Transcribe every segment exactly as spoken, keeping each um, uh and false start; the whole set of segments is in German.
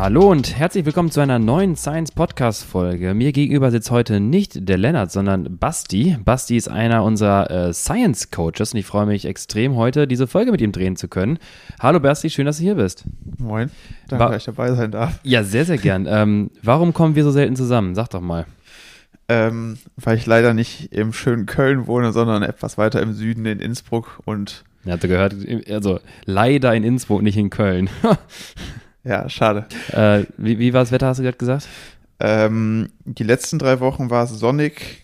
Hallo und herzlich willkommen zu einer neuen Science-Podcast-Folge. Mir gegenüber sitzt heute nicht der Lennart, sondern Basti. Basti ist einer unserer äh, Science-Coaches und ich freue mich extrem, heute diese Folge mit ihm drehen zu können. Hallo Basti, schön, dass du hier bist. Moin, danke, Wa- dass ich dabei sein darf. Ja, sehr, sehr gern. ähm, warum kommen wir so selten zusammen? Sag doch mal. Ähm, weil ich leider nicht im schönen Köln wohne, sondern etwas weiter im Süden in Innsbruck und... Er hatte gehört, also leider in Innsbruck, nicht in Köln. Ja, schade. Äh, wie, wie war das Wetter, hast du gerade gesagt? Ähm, die letzten drei Wochen war es sonnig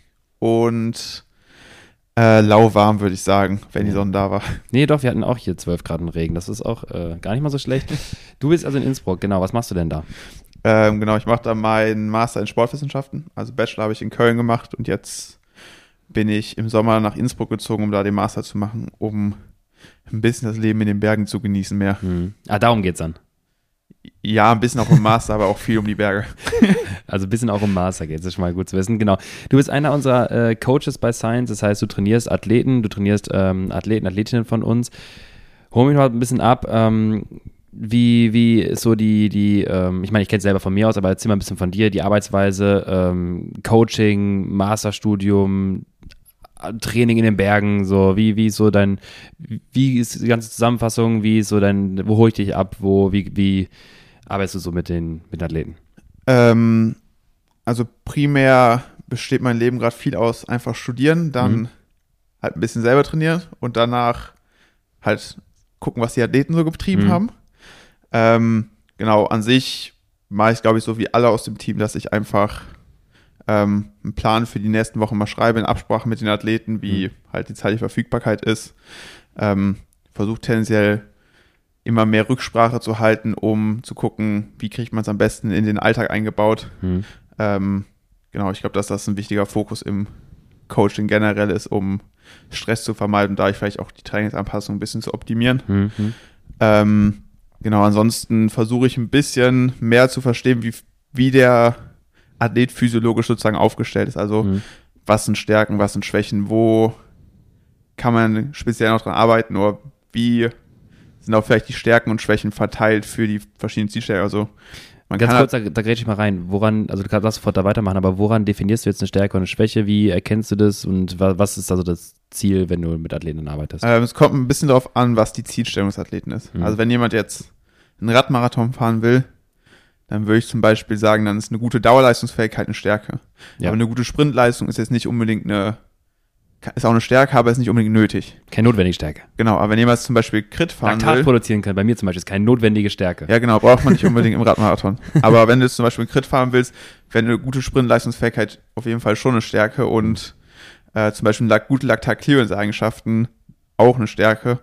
und äh, lauwarm, würde ich sagen, wenn die Sonne da war. Nee, doch, wir hatten auch hier zwölf Grad und Regen. Das ist auch äh, gar nicht mal so schlecht. Du bist also in Innsbruck, genau. Was machst du denn da? Ähm, genau, ich mache da meinen Master in Sportwissenschaften. Also Bachelor habe ich in Köln gemacht und jetzt bin ich im Sommer nach Innsbruck gezogen, um da den Master zu machen, um ein bisschen das Leben in den Bergen zu genießen mehr. Hm. Ah, darum geht's dann. Ja, ein bisschen auch im Master, aber auch viel um die Berge. Also ein bisschen auch im Master geht, das ist schon mal gut zu wissen. Genau. Du bist einer unserer äh, Coaches bei Science, das heißt, du trainierst Athleten, du trainierst ähm, Athleten, Athletinnen von uns. Hol mich mal ein bisschen ab, ähm, wie, wie ist so die, die ähm, ich meine, ich kenne es selber von mir aus, aber erzähl mal ein bisschen von dir, die Arbeitsweise, ähm, Coaching, Masterstudium, Training in den Bergen, so, wie, wie ist so dein, wie ist die ganze Zusammenfassung, wie ist so dein, wo hole ich dich ab, wo, wie, wie arbeitest du so mit den, mit den Athleten? Ähm, also primär besteht mein Leben gerade viel aus einfach studieren, dann mhm. halt ein bisschen selber trainieren und danach halt gucken, was die Athleten so getrieben mhm. haben. Ähm, genau, an sich mache ich, glaube ich, so wie alle aus dem Team, dass ich einfach ähm, einen Plan für die nächsten Wochen mal schreibe, in Absprache mit den Athleten, wie mhm. halt die zeitliche Verfügbarkeit ist. Ähm, versuche tendenziell immer mehr Rücksprache zu halten, um zu gucken, wie kriegt man es am besten in den Alltag eingebaut. Mhm. Ähm, genau, ich glaube, dass das ein wichtiger Fokus im Coaching generell ist, um Stress zu vermeiden und dadurch vielleicht auch die Trainingsanpassung ein bisschen zu optimieren. Mhm. Ähm, genau, ansonsten versuche ich ein bisschen mehr zu verstehen, wie, wie der Athlet physiologisch sozusagen aufgestellt ist. Also mhm. was sind Stärken, was sind Schwächen, wo kann man speziell noch dran arbeiten oder wie sind auch vielleicht die Stärken und Schwächen verteilt für die verschiedenen Zielstärken. Also man Ganz kann kurz, halt, da, da grätsch ich mal rein. Woran, also du kannst sofort da weitermachen, aber woran definierst du jetzt eine Stärke und eine Schwäche? Wie erkennst du das und wa- was ist also das Ziel, wenn du mit Athleten arbeitest? Ähm, es kommt ein bisschen darauf an, was die Zielstellung des Athleten ist. Mhm. Also wenn jemand jetzt einen Radmarathon fahren will, dann würde ich zum Beispiel sagen, dann ist eine gute Dauerleistungsfähigkeit eine Stärke. Ja. Aber eine gute Sprintleistung ist jetzt nicht unbedingt eine, ist auch eine Stärke, aber ist nicht unbedingt nötig. Keine notwendige Stärke. Genau, aber wenn jemand zum Beispiel Crit fahren Laktat will. produzieren kann, bei mir zum Beispiel, ist keine notwendige Stärke. Ja, genau, braucht man nicht unbedingt im Radmarathon. Aber wenn du zum Beispiel Crit fahren willst, wäre eine gute Sprintleistungsfähigkeit auf jeden Fall schon eine Stärke und äh, zum Beispiel lak- gute Laktat-Clearance-Eigenschaften auch eine Stärke.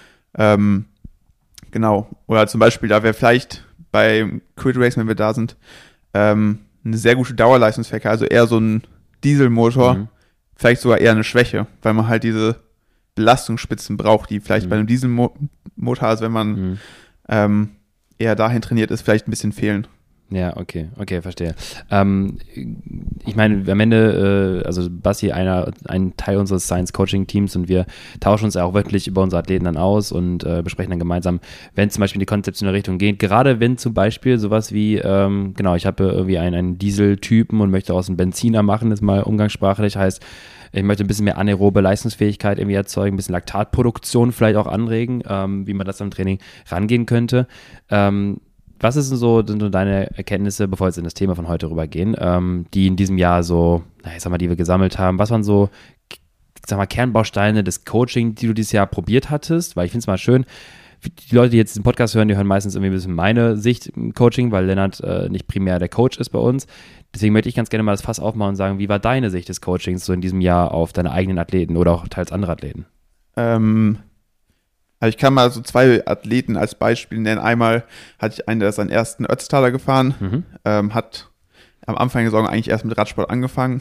Ähm, genau, oder zum Beispiel, da wäre vielleicht bei Crit Race, wenn wir da sind, ähm, eine sehr gute Dauerleistungsfähigkeit, also eher so ein Dieselmotor, mhm. vielleicht sogar eher eine Schwäche, weil man halt diese Belastungsspitzen braucht, die vielleicht mhm. bei einem Dieselmotor, also wenn man mhm. ähm, eher dahin trainiert ist, vielleicht ein bisschen fehlen. Ja, okay, okay, verstehe. Ähm, ich meine, am Ende, äh, also Basti, einer, ein Teil unseres Science-Coaching-Teams und wir tauschen uns ja auch wöchentlich über unsere Athleten dann aus und äh, besprechen dann gemeinsam, wenn es zum Beispiel in die konzeptionelle Richtung geht, gerade wenn zum Beispiel sowas wie, ähm, genau, ich habe irgendwie einen, einen Dieseltypen und möchte aus einem Benziner machen, das mal umgangssprachlich heißt, ich möchte ein bisschen mehr anaerobe Leistungsfähigkeit irgendwie erzeugen, ein bisschen Laktatproduktion vielleicht auch anregen, ähm, wie man das am Training rangehen könnte. Ähm, Was ist denn so, sind so deine Erkenntnisse, bevor wir jetzt in das Thema von heute rübergehen, ähm, die in diesem Jahr so, na, ich sag mal, die wir gesammelt haben? Was waren so, sag mal, Kernbausteine des Coaching, die du dieses Jahr probiert hattest? Weil ich finde es mal schön, die Leute, die jetzt den Podcast hören, die hören meistens irgendwie ein bisschen meine Sicht im Coaching, weil Lennart äh, nicht primär der Coach ist bei uns. Deswegen möchte ich ganz gerne mal das Fass aufmachen und sagen, wie war deine Sicht des Coachings so in diesem Jahr auf deine eigenen Athleten oder auch teils andere Athleten? Ähm... Also ich kann mal so zwei Athleten als Beispiel nennen. Einmal hatte ich einen, der ist seinen ersten Ötztaler gefahren, mhm. ähm, hat am Anfang der Saison eigentlich erst mit Radsport angefangen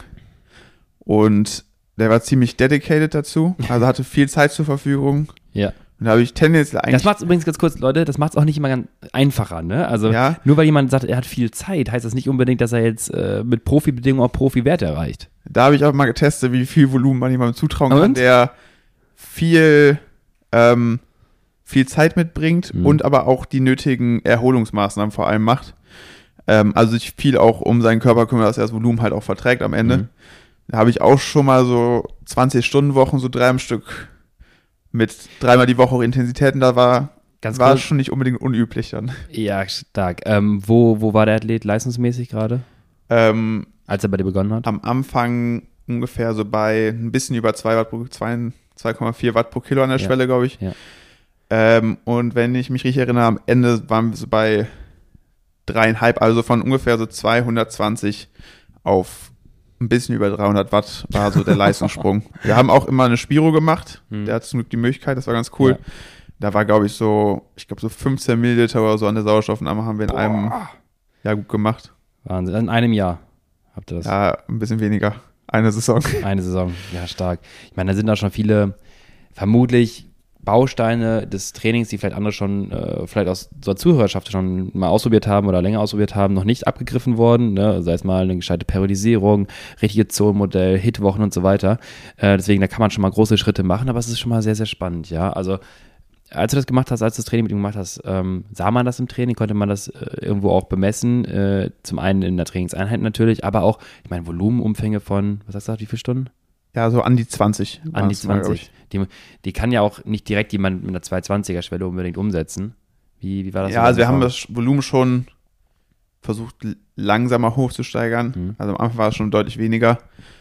und der war ziemlich dedicated dazu, also hatte viel Zeit zur Verfügung. Ja. Und da habe ich tendenziell eigentlich... Das macht es übrigens ganz kurz, Leute, das macht es auch nicht immer ganz einfacher, ne? Also ja. nur weil jemand sagt, er hat viel Zeit, heißt das nicht unbedingt, dass er jetzt äh, mit Profibedingungen auch Profi-Werte erreicht. Da habe ich auch mal getestet, wie viel Volumen man jemandem zutrauen und? kann, der viel... Ähm, viel Zeit mitbringt Mhm. und aber auch die nötigen Erholungsmaßnahmen vor allem macht. Ähm, also sich viel auch um seinen Körper kümmert, dass er das Volumen halt auch verträgt am Ende. Mhm. Da habe ich auch schon mal so zwanzig-Stunden-Wochen, so drei am Stück mit dreimal die Woche Intensitäten, da war, Ganz war kurz. schon nicht unbedingt unüblich dann. Ja, stark. Ähm, wo, wo war der Athlet leistungsmäßig gerade, Ähm, als er bei dir begonnen hat? am Anfang ungefähr so bei ein bisschen über zwei Watt pro, zwei Komma vier Watt pro Kilo an der Ja, Schwelle, glaube ich. ja. Ähm, und wenn ich mich richtig erinnere, am Ende waren wir so bei dreieinhalb, also von ungefähr so zweihundertzwanzig auf ein bisschen über dreihundert Watt war so der Leistungssprung. Wir haben auch immer eine Spiro gemacht. Hm. Der hat zum Glück die Möglichkeit, das war ganz cool. Ja. Da war, glaube ich, so, ich glaube, so fünfzehn Milliliter oder so an der Sauerstoffnahme haben wir in Boah. einem Jahr gut gemacht. Wahnsinn. In einem Jahr habt ihr das. Ja, ein bisschen weniger. Eine Saison. Eine Saison. Ja, stark. Ich meine, da sind da schon viele, vermutlich Bausteine des Trainings, die vielleicht andere schon, äh, vielleicht aus der Zuhörerschaft schon mal ausprobiert haben oder länger ausprobiert haben, noch nicht abgegriffen worden. Ne? Sei es mal eine gescheite Periodisierung, richtige Zonenmodell, Hitwochen und so weiter. Äh, deswegen, da kann man schon mal große Schritte machen, aber es ist schon mal sehr, sehr spannend, ja. Also, als du das gemacht hast, als du das Training mit ihm gemacht hast, ähm, sah man das im Training, konnte man das äh, irgendwo auch bemessen, äh, zum einen in der Trainingseinheit natürlich, aber auch, ich meine, Volumenumfänge von, was hast du gesagt, wie viele Stunden? Ja, so an die zwanzig. An die waren's mal, glaub zwanzig. Die, die kann ja auch nicht direkt jemand mit einer zweihundertzwanziger-Schwelle unbedingt umsetzen. Wie, wie war das? Ja, so also wir bei haben dir? das Volumen schon versucht, l- langsamer hochzusteigern. Mhm. Also am Anfang war es schon deutlich weniger.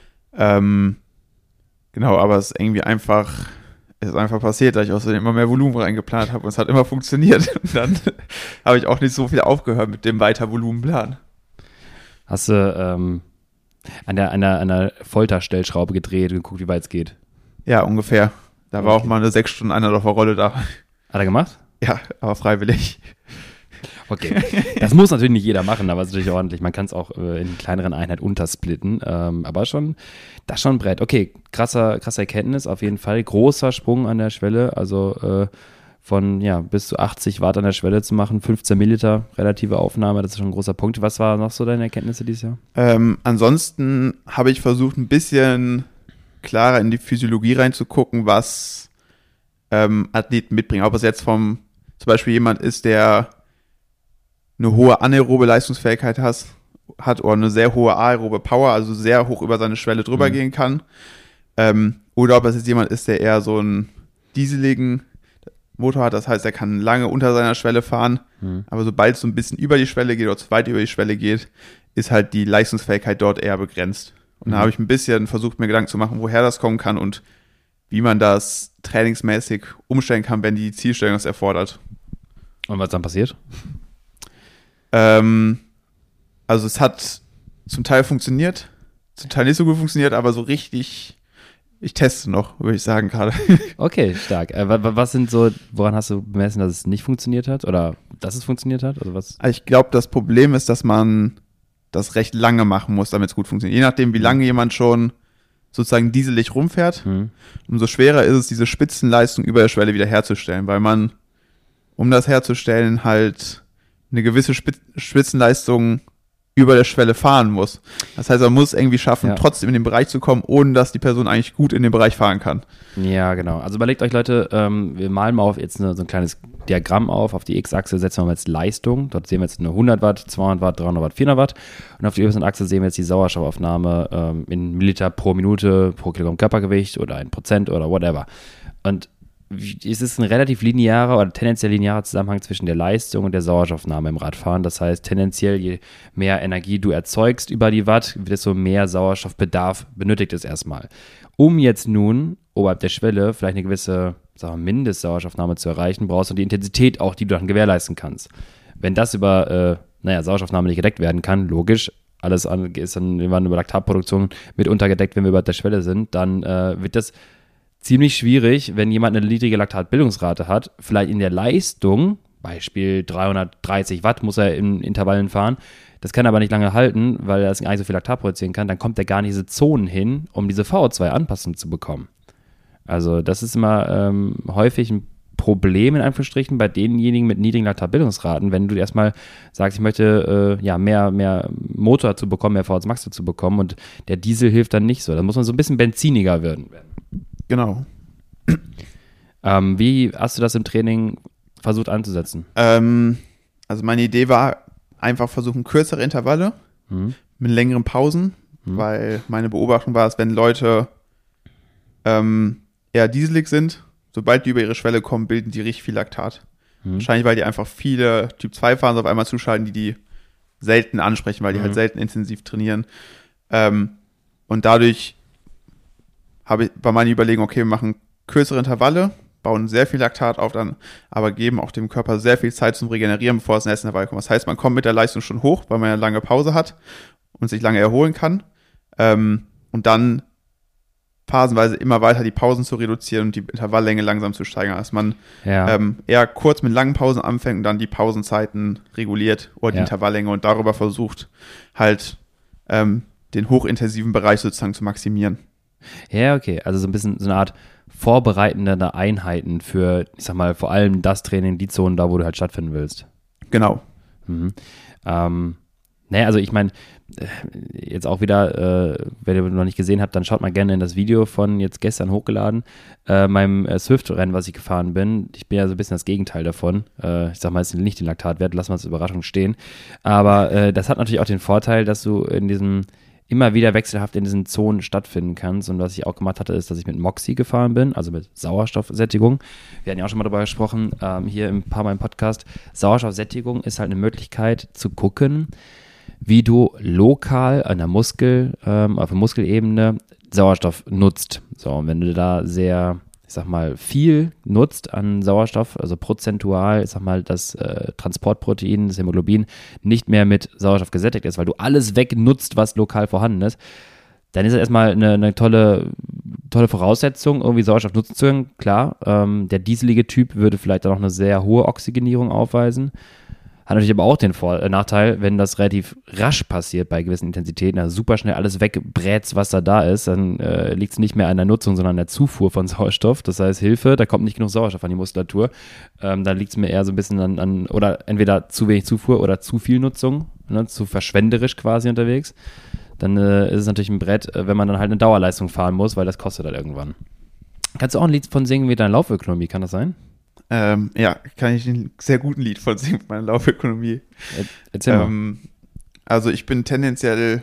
Ähm, genau, aber es ist irgendwie einfach, es ist einfach passiert, dass ich außerdem immer mehr Volumen reingeplant habe und es hat immer funktioniert. Und dann habe ich auch nicht so viel aufgehört mit dem Weitervolumenplan. Hast du ähm, an der, an der, an der Folterstellschraube gedreht und geguckt, wie weit es geht? Ja, ungefähr. Da war Okay. auch mal eine sechs Stunden Einlaufrolle da. Hat er gemacht? Ja, aber freiwillig. Okay. Das muss natürlich nicht jeder machen, aber es ist natürlich ordentlich. Man kann es auch äh, in kleineren Einheiten untersplitten. Ähm, aber schon, das ist schon ein Brett. Okay, krasser, krasse Erkenntnis auf jeden Fall. Großer Sprung an der Schwelle. Also äh, von ja, bis zu achtzig Watt an der Schwelle zu machen, fünfzehn Milliliter relative Aufnahme, das ist schon ein großer Punkt. Was war noch so deine Erkenntnisse dieses Jahr? Ähm, ansonsten habe ich versucht, ein bisschen klarer in die Physiologie reinzugucken, was ähm, Athleten mitbringen. Ob es jetzt vom, zum Beispiel jemand ist, der eine hohe anaerobe Leistungsfähigkeit has, hat oder eine sehr hohe aerobe Power, also sehr hoch über seine Schwelle drüber Mhm. gehen kann. Ähm, oder ob es jetzt jemand ist, der eher so einen dieseligen Motor hat, das heißt, er kann lange unter seiner Schwelle fahren, Mhm. aber sobald es so ein bisschen über die Schwelle geht oder zu weit über die Schwelle geht, ist halt die Leistungsfähigkeit dort eher begrenzt. Und da Mhm. habe ich ein bisschen versucht, mir Gedanken zu machen, woher das kommen kann und wie man das trainingsmäßig umstellen kann, wenn die Zielstellung das erfordert. Und was dann passiert? Ähm, also es hat zum Teil funktioniert, zum Teil nicht so gut funktioniert, aber so richtig, ich teste noch, würde ich sagen gerade. Okay, stark. Äh, wa- wa- was sind so, woran hast du bemessen, dass es nicht funktioniert hat? Oder dass es funktioniert hat? Also was? Also ich glaube, das Problem ist, dass man das recht lange machen muss, damit es gut funktioniert. Je nachdem, wie lange jemand schon sozusagen dieselig rumfährt, Hm. umso schwerer ist es, diese Spitzenleistung über der Schwelle wieder herzustellen, weil man, um das herzustellen, halt eine gewisse Spitz- Spitzenleistung über der Schwelle fahren muss. Das heißt, man muss es irgendwie schaffen, Ja. trotzdem in den Bereich zu kommen, ohne dass die Person eigentlich gut in den Bereich fahren kann. Ja, genau. Also überlegt euch, Leute, ähm, wir malen mal auf jetzt eine, so ein kleines Diagramm auf. Auf die X-Achse setzen wir jetzt Leistung. Dort sehen wir jetzt eine hundert Watt, zweihundert Watt, dreihundert Watt, vierhundert Watt. Und auf der Y-Achse sehen wir jetzt die Sauerstoffaufnahme ähm, in Milliliter pro Minute, pro Kilogramm Körpergewicht oder ein Prozent oder whatever. Und wie- es ist ein relativ linearer oder tendenziell linearer Zusammenhang zwischen der Leistung und der Sauerstoffnahme im Radfahren. Das heißt, tendenziell, je mehr Energie du erzeugst über die Watt, desto mehr Sauerstoffbedarf benötigt es erstmal. Um jetzt nun oberhalb der Schwelle vielleicht eine gewisse, sagen wir, Mindestsauerstoffnahme zu erreichen, brauchst du die Intensität auch, die du dann gewährleisten kannst. Wenn das über, äh, naja, Sauerstoffnahme nicht gedeckt werden kann, logisch, alles an, ist dann irgendwann über Laktatproduktion mit untergedeckt, wenn wir über der Schwelle sind, dann äh, wird das ziemlich schwierig, wenn jemand eine niedrige Laktatbildungsrate hat, vielleicht in der Leistung, Beispiel dreihundertdreißig Watt muss er in Intervallen fahren, das kann er aber nicht lange halten, weil er das gar nicht so viel Laktat produzieren kann, dann kommt er gar nicht diese Zonen hin, um diese V O zwei Anpassung zu bekommen. Also das ist immer ähm, häufig ein Problem in Anführungsstrichen bei denjenigen mit niedrigen Laktatbildungsraten, wenn du erstmal sagst, ich möchte äh, ja mehr, mehr Motor zu bekommen, mehr V H Max zu bekommen und der Diesel hilft dann nicht so. Da muss man so ein bisschen benziniger werden. Genau. Ähm, wie hast du das im Training versucht anzusetzen? Ähm, also meine Idee war einfach versuchen, kürzere Intervalle Mhm. mit längeren Pausen, Mhm. weil meine Beobachtung war es, wenn Leute ähm, eher dieselig sind, sobald die über ihre Schwelle kommen, bilden die richtig viel Laktat. Mhm. Wahrscheinlich, weil die einfach viele Typ zwei Phasen auf einmal zuschalten, die die selten ansprechen, weil die Mhm. halt selten intensiv trainieren. Ähm, und dadurch habe ich, war meine Überlegung, okay, wir machen kürzere Intervalle, bauen sehr viel Laktat auf, dann aber geben auch dem Körper sehr viel Zeit zum Regenerieren, bevor es nächste Intervall kommt. Das heißt, man kommt mit der Leistung schon hoch, weil man eine lange Pause hat und sich lange erholen kann. Ähm, und dann phasenweise immer weiter die Pausen zu reduzieren und die Intervalllänge langsam zu steigern, dass man Ja. ähm, eher kurz mit langen Pausen anfängt und dann die Pausenzeiten reguliert oder die Ja. Intervalllänge und darüber versucht, halt ähm, den hochintensiven Bereich sozusagen zu maximieren. Ja, okay. Also so ein bisschen so eine Art vorbereitende Einheiten für, ich sag mal, vor allem das Training, die Zonen da, wo du halt stattfinden willst. Genau. Mhm. Ähm, naja, also ich meine, jetzt auch wieder, äh, wenn ihr noch nicht gesehen habt, dann schaut mal gerne in das Video von jetzt gestern hochgeladen, äh, meinem äh, Swift-Rennen, was ich gefahren bin. Ich bin ja so ein bisschen das Gegenteil davon. Äh, ich sag mal, es ist nicht den Laktatwert, lassen wir als Überraschung stehen. Aber äh, das hat natürlich auch den Vorteil, dass du in diesem immer wieder wechselhaft in diesen Zonen stattfinden kannst. Und was ich auch gemacht hatte, ist, dass ich mit Moxie gefahren bin, also mit Sauerstoffsättigung. Wir hatten ja auch schon mal darüber gesprochen, ähm, hier ein paar Mal im Podcast. Sauerstoffsättigung ist halt eine Möglichkeit zu gucken, wie du lokal an der Muskel, ähm, auf der Muskelebene Sauerstoff nutzt. So, und wenn du da sehr, ich sag mal, viel nutzt an Sauerstoff, also prozentual, ich sag mal, das äh, Transportprotein, das Hämoglobin, nicht mehr mit Sauerstoff gesättigt ist, weil du alles wegnutzt, was lokal vorhanden ist, dann ist das erstmal eine, eine tolle, tolle Voraussetzung, irgendwie Sauerstoff nutzen zu können. Klar, ähm, der dieselige Typ würde vielleicht auch noch eine sehr hohe Oxygenierung aufweisen. Hat natürlich aber auch den Vor- äh, Nachteil, wenn das relativ rasch passiert bei gewissen Intensitäten, also super schnell alles wegbrätst, was da da ist, dann äh, liegt es nicht mehr an der Nutzung, sondern an der Zufuhr von Sauerstoff. Das heißt, Hilfe, da kommt nicht genug Sauerstoff an die Muskulatur. Ähm, da liegt es mir eher so ein bisschen an, an, oder entweder zu wenig Zufuhr oder zu viel Nutzung, ne, zu verschwenderisch quasi unterwegs. Dann äh, ist es natürlich ein Brett, äh, wenn man dann halt eine Dauerleistung fahren muss, weil das kostet halt irgendwann. Kannst du auch ein Lied von singen wie deine Laufökonomie, kann das sein? Ähm, ja, kann ich einen sehr guten Lied von singen, meine Laufökonomie. Er, erzähl mal. Ähm, also ich bin tendenziell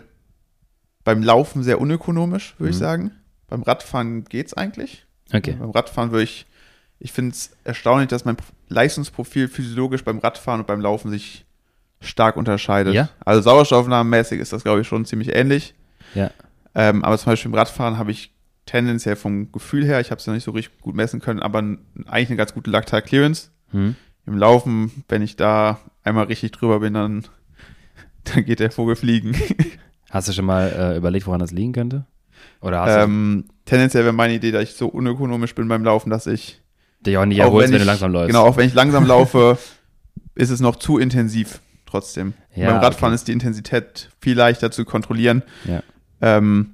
beim Laufen sehr unökonomisch, würde Mhm. ich sagen. Beim Radfahren geht's eigentlich. Okay. Beim Radfahren würde ich, ich finde es erstaunlich, dass mein Leistungsprofil physiologisch beim Radfahren und beim Laufen sich stark unterscheidet. Ja? Also sauerstoffnahmenmäßig ist das, glaube ich, schon ziemlich ähnlich. Ja. Ähm, aber zum Beispiel im Radfahren habe ich tendenziell vom Gefühl her, ich habe es ja nicht so richtig gut messen können, aber n- eigentlich eine ganz gute Laktat-Clearance. Hm. Im Laufen, wenn ich da einmal richtig drüber bin, dann, dann geht der Vogel fliegen. Hast du schon mal äh, überlegt, woran das liegen könnte? Oder hast ähm, tendenziell wäre meine Idee, dass ich so unökonomisch bin beim Laufen, dass ich du dich auch nicht auch erholst, wenn wenn, ich, du langsam läufst? Genau, auch wenn ich langsam laufe, ist es noch zu intensiv trotzdem. Ja, beim Radfahren okay. ist die Intensität viel leichter zu kontrollieren. Ja. Ähm,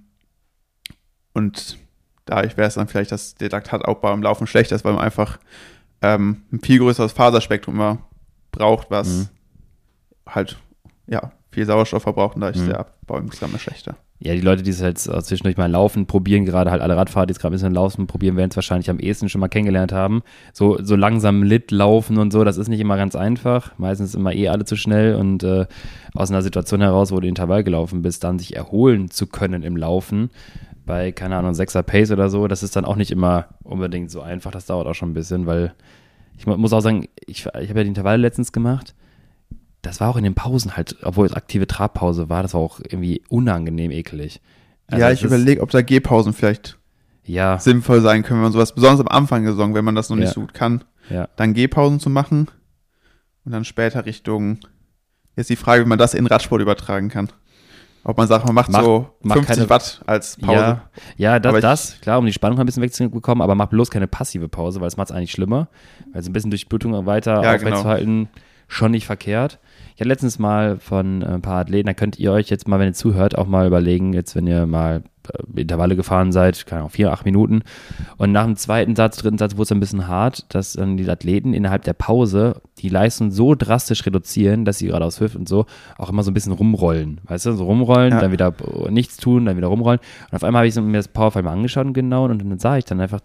und dadurch wäre es dann vielleicht, dass der Laktataufbau im Laufen schlechter ist, weil man einfach ähm, ein viel größeres Faserspektrum immer braucht, was Mhm. halt ja viel Sauerstoff verbraucht und dadurch Mhm. ist der Abbau insgesamt schlechter. Ja, die Leute, die es halt so zwischendurch mal laufen, probieren gerade halt alle Radfahrer, die es gerade ein bisschen laufen, probieren, werden es wahrscheinlich am ehesten schon mal kennengelernt haben. So, so langsam Lit laufen und so, das ist nicht immer ganz einfach. Meistens immer eh alle zu schnell und äh, aus einer Situation heraus, wo du Intervall gelaufen bist, dann sich erholen zu können im Laufen, bei, keine Ahnung, sechser Pace oder so, das ist dann auch nicht immer unbedingt so einfach. Das dauert auch schon ein bisschen, weil ich mu- muss auch sagen, ich, ich habe ja die Intervalle letztens gemacht. Das war auch in den Pausen halt, obwohl es aktive Trabpause war, das war auch irgendwie unangenehm eklig. Also ja, es ich ist- überlege, ob da Gehpausen vielleicht Ja, sinnvoll sein können, wenn man sowas, besonders am Anfang der Saison, wenn man das noch nicht Ja. so gut kann, ja. dann Gehpausen zu machen und dann später Richtung, jetzt die Frage, wie man das in Radsport übertragen kann. Ob man sagt, man macht Mach- so mach fünfzig keine- Watt als Pause. Ja, ja das, Aber ich- das, klar, um die Spannung ein bisschen wegzubekommen, aber mach bloß keine passive Pause, weil es macht es eigentlich schlimmer. Weil so ein bisschen Durchblutung weiter Ja, aufrechtzuerhalten, schon nicht verkehrt. Ich hatte letztens mal von äh, ein paar Athleten, da könnt ihr euch jetzt mal, wenn ihr zuhört, auch mal überlegen, jetzt wenn ihr mal äh, Intervalle gefahren seid, keine Ahnung, vier, acht Minuten und nach dem zweiten Satz, dritten Satz wurde es ein bisschen hart, dass dann die Athleten innerhalb der Pause die Leistung so drastisch reduzieren, dass sie gerade aus Hüft und so auch immer so ein bisschen rumrollen, weißt du, so rumrollen, Ja. dann wieder äh, nichts tun, dann wieder rumrollen und auf einmal habe ich so mir das Powerfile mal angeschaut und genau und dann sah ich dann einfach in der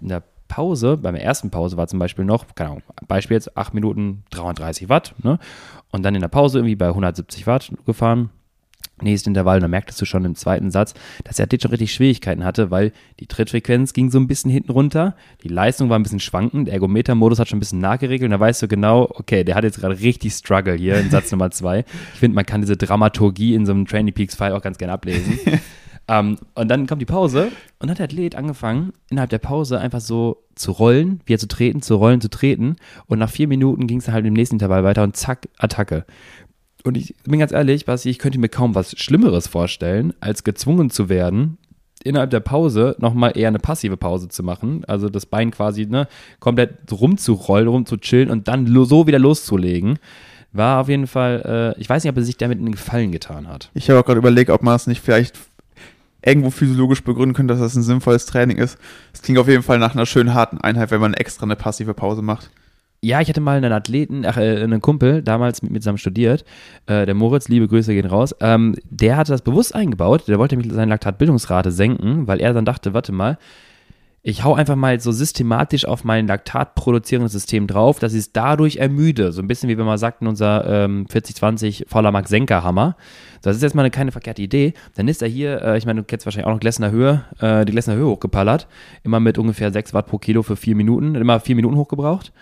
Pause, bei der ersten Pause war zum Beispiel noch, keine Ahnung, Beispiel jetzt acht Minuten dreihundertdreißig Watt, ne? Und dann in der Pause irgendwie bei hundertsiebzig Watt gefahren. Nächsten Intervall, und dann merktest du schon im zweiten Satz, dass er jetzt schon richtig Schwierigkeiten hatte, weil die Trittfrequenz ging so ein bisschen hinten runter, die Leistung war ein bisschen schwankend, der Ergometer-Modus hat schon ein bisschen nachgeregelt und da weißt du genau, okay, der hat jetzt gerade richtig Struggle hier in Satz Nummer zwei. Ich finde, man kann diese Dramaturgie in so einem Training Peaks-File auch ganz gerne ablesen. um, und dann kommt die Pause und dann hat der Athlet angefangen, innerhalb der Pause einfach so zu rollen, wieder zu treten, zu rollen, zu treten und nach vier Minuten ging es dann halt im nächsten Intervall weiter und zack, Attacke. Und ich bin ganz ehrlich, Basti, ich könnte mir kaum was Schlimmeres vorstellen, als gezwungen zu werden, innerhalb der Pause nochmal eher eine passive Pause zu machen. Also das Bein quasi ne, komplett rumzurollen, rumzuchillen und dann lo- so wieder loszulegen. War auf jeden Fall, äh, ich weiß nicht, ob er sich damit einen Gefallen getan hat. Ich habe auch gerade überlegt, ob man es nicht vielleicht irgendwo physiologisch begründen könnte, dass das ein sinnvolles Training ist. Es klingt auf jeden Fall nach einer schönen harten Einheit, wenn man extra eine passive Pause macht. Ja, ich hatte mal einen Athleten, ach, äh, einen Kumpel, damals mit mir zusammen studiert, äh, der Moritz, liebe Grüße gehen raus, ähm, der hatte das bewusst eingebaut, der wollte nämlich seine Laktatbildungsrate senken, weil er dann dachte, warte mal, ich hau einfach mal so systematisch auf mein Laktat produzierendes System drauf, dass ich es dadurch ermüde, so ein bisschen wie wenn man sagt in unser ähm, vierzig zwanzig voller Max Senker Hammer. Das ist jetzt mal eine keine verkehrte Idee. Dann ist er hier, äh, ich meine, du kennst wahrscheinlich auch noch Glessner Höhe, äh, die Glessner Höhe hochgepallert, immer mit ungefähr sechs Watt pro Kilo für vier Minuten, immer vier Minuten hochgebraucht.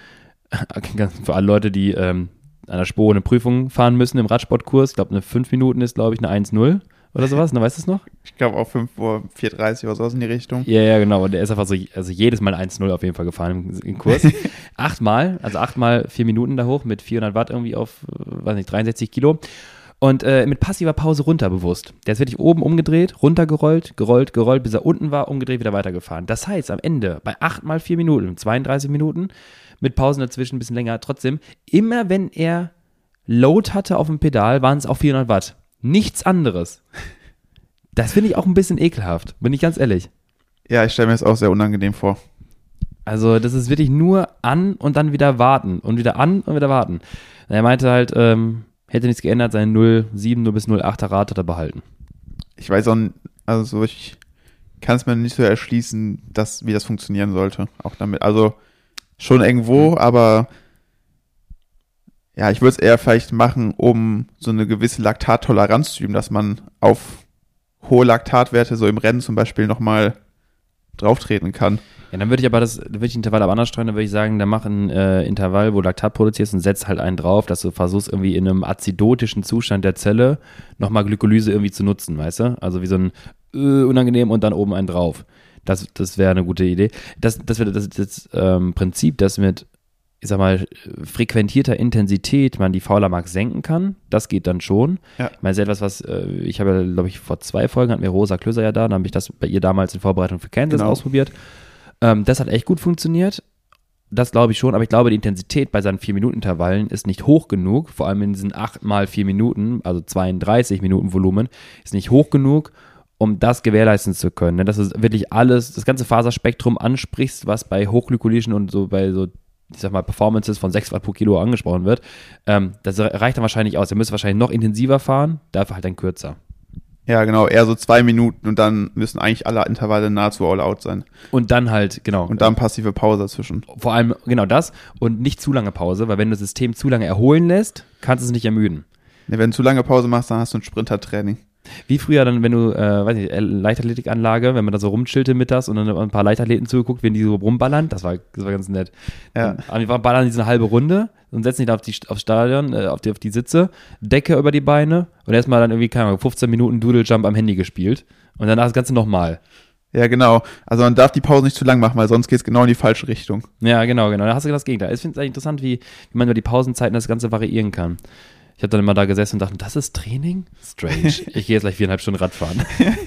Für alle Leute, die ähm, an der Spo eine Prüfung fahren müssen im Radsportkurs, ich glaube, eine fünf Minuten ist, glaube ich, eine eins null oder sowas, ne, weißt du es noch? Ich glaube auch fünf Uhr vier dreißig oder sowas in die Richtung. Ja, ja, genau, und der ist einfach so, also jedes Mal eins null auf jeden Fall gefahren im, im Kurs. achtmal, also achtmal vier Minuten da hoch mit vierhundert Watt irgendwie auf, weiß nicht, dreiundsechzig Kilo. Und äh, mit passiver Pause runter bewusst. Der ist wirklich oben umgedreht, runtergerollt, gerollt, gerollt, bis er unten war, umgedreht, wieder weitergefahren. Das heißt, am Ende bei acht mal vier Minuten, zweiunddreißig Minuten, mit Pausen dazwischen ein bisschen länger, trotzdem, immer wenn er Load hatte auf dem Pedal, waren es auch vierhundert Watt. Nichts anderes. Das finde ich auch ein bisschen ekelhaft, bin ich ganz ehrlich. Ja, ich stelle mir das auch sehr unangenehm vor. Also das ist wirklich nur an und dann wieder warten und wieder an und wieder warten. Er meinte halt, ähm, hätte nichts geändert, seine null Komma sieben bis null Komma achter Rad hat er behalten. Ich weiß auch, also ich kann es mir nicht so erschließen, dass, wie das funktionieren sollte. Auch damit, also schon irgendwo, mhm. aber ja, ich würde es eher vielleicht machen, um so eine gewisse Laktattoleranz zu üben, dass man auf hohe Laktatwerte so im Rennen zum Beispiel nochmal drauftreten kann. Ja, dann würde ich aber das, würde ich Intervall aber anders streuen, dann würde ich sagen, dann mach ein äh, Intervall, wo Laktat produzierst und setz halt einen drauf, dass du versuchst irgendwie in einem azidotischen Zustand der Zelle nochmal Glykolyse irgendwie zu nutzen, weißt du? Also wie so ein äh, unangenehm und dann oben einen drauf. Das, das wäre eine gute Idee. Das, das wäre das, das ähm, Prinzip, das mit, ich sag mal, frequentierter Intensität man die Fowler-Max senken kann, das geht dann schon. Ja. Ich meine, das ist etwas, was, äh, ich habe ja, glaube ich, vor zwei Folgen hatten wir Rosa Klöser ja da, dann habe ich das bei ihr damals in Vorbereitung für Kansas genau. ausprobiert. Ähm, das hat echt gut funktioniert. Das glaube ich schon, aber ich glaube, die Intensität bei seinen vier Minuten Intervallen ist nicht hoch genug, vor allem in diesen acht mal vier Minuten, also zweiunddreißig Minuten Volumen, ist nicht hoch genug, um das gewährleisten zu können. Ne? Dass du wirklich alles, das ganze Faserspektrum ansprichst, was bei hochlykholischen und so bei so, ich sag mal, Performances von sechs Watt pro Kilo angesprochen wird. Ähm, das reicht dann wahrscheinlich aus. Ihr müsst wahrscheinlich noch intensiver fahren, dafür halt dann kürzer. Ja, genau, eher so zwei Minuten und dann müssen eigentlich alle Intervalle nahezu all out sein. Und dann halt, genau. Und dann passive Pause dazwischen. Vor allem, genau das und nicht zu lange Pause, weil wenn du das System zu lange erholen lässt, kannst du es nicht ermüden. Ja, wenn du zu lange Pause machst, dann hast du ein Sprintertraining. Wie früher dann, wenn du, äh, weiß nicht, Leichtathletikanlage, wenn man da so rumchillte mittags und dann ein paar Leichtathleten zugeguckt, wenn die so rumballern, das war, das war ganz nett. Ja. Und wir ballern diese halbe Runde und setzen die auf die, aufs Stadion, äh, auf die, auf die Sitze, Decke über die Beine und erstmal dann irgendwie, keine Ahnung, fünfzehn Minuten Doodle Jump am Handy gespielt und danach das Ganze nochmal. Ja, genau. Also man darf die Pause nicht zu lang machen, weil sonst geht es genau in die falsche Richtung. Ja, genau, genau. Da hast du das Gegenteil. Ich finde es eigentlich interessant, wie, wie man über die Pausenzeiten das Ganze variieren kann. Ich habe dann immer da gesessen und dachte, das ist Training? Strange. Ich gehe jetzt gleich viereinhalb Stunden Radfahren.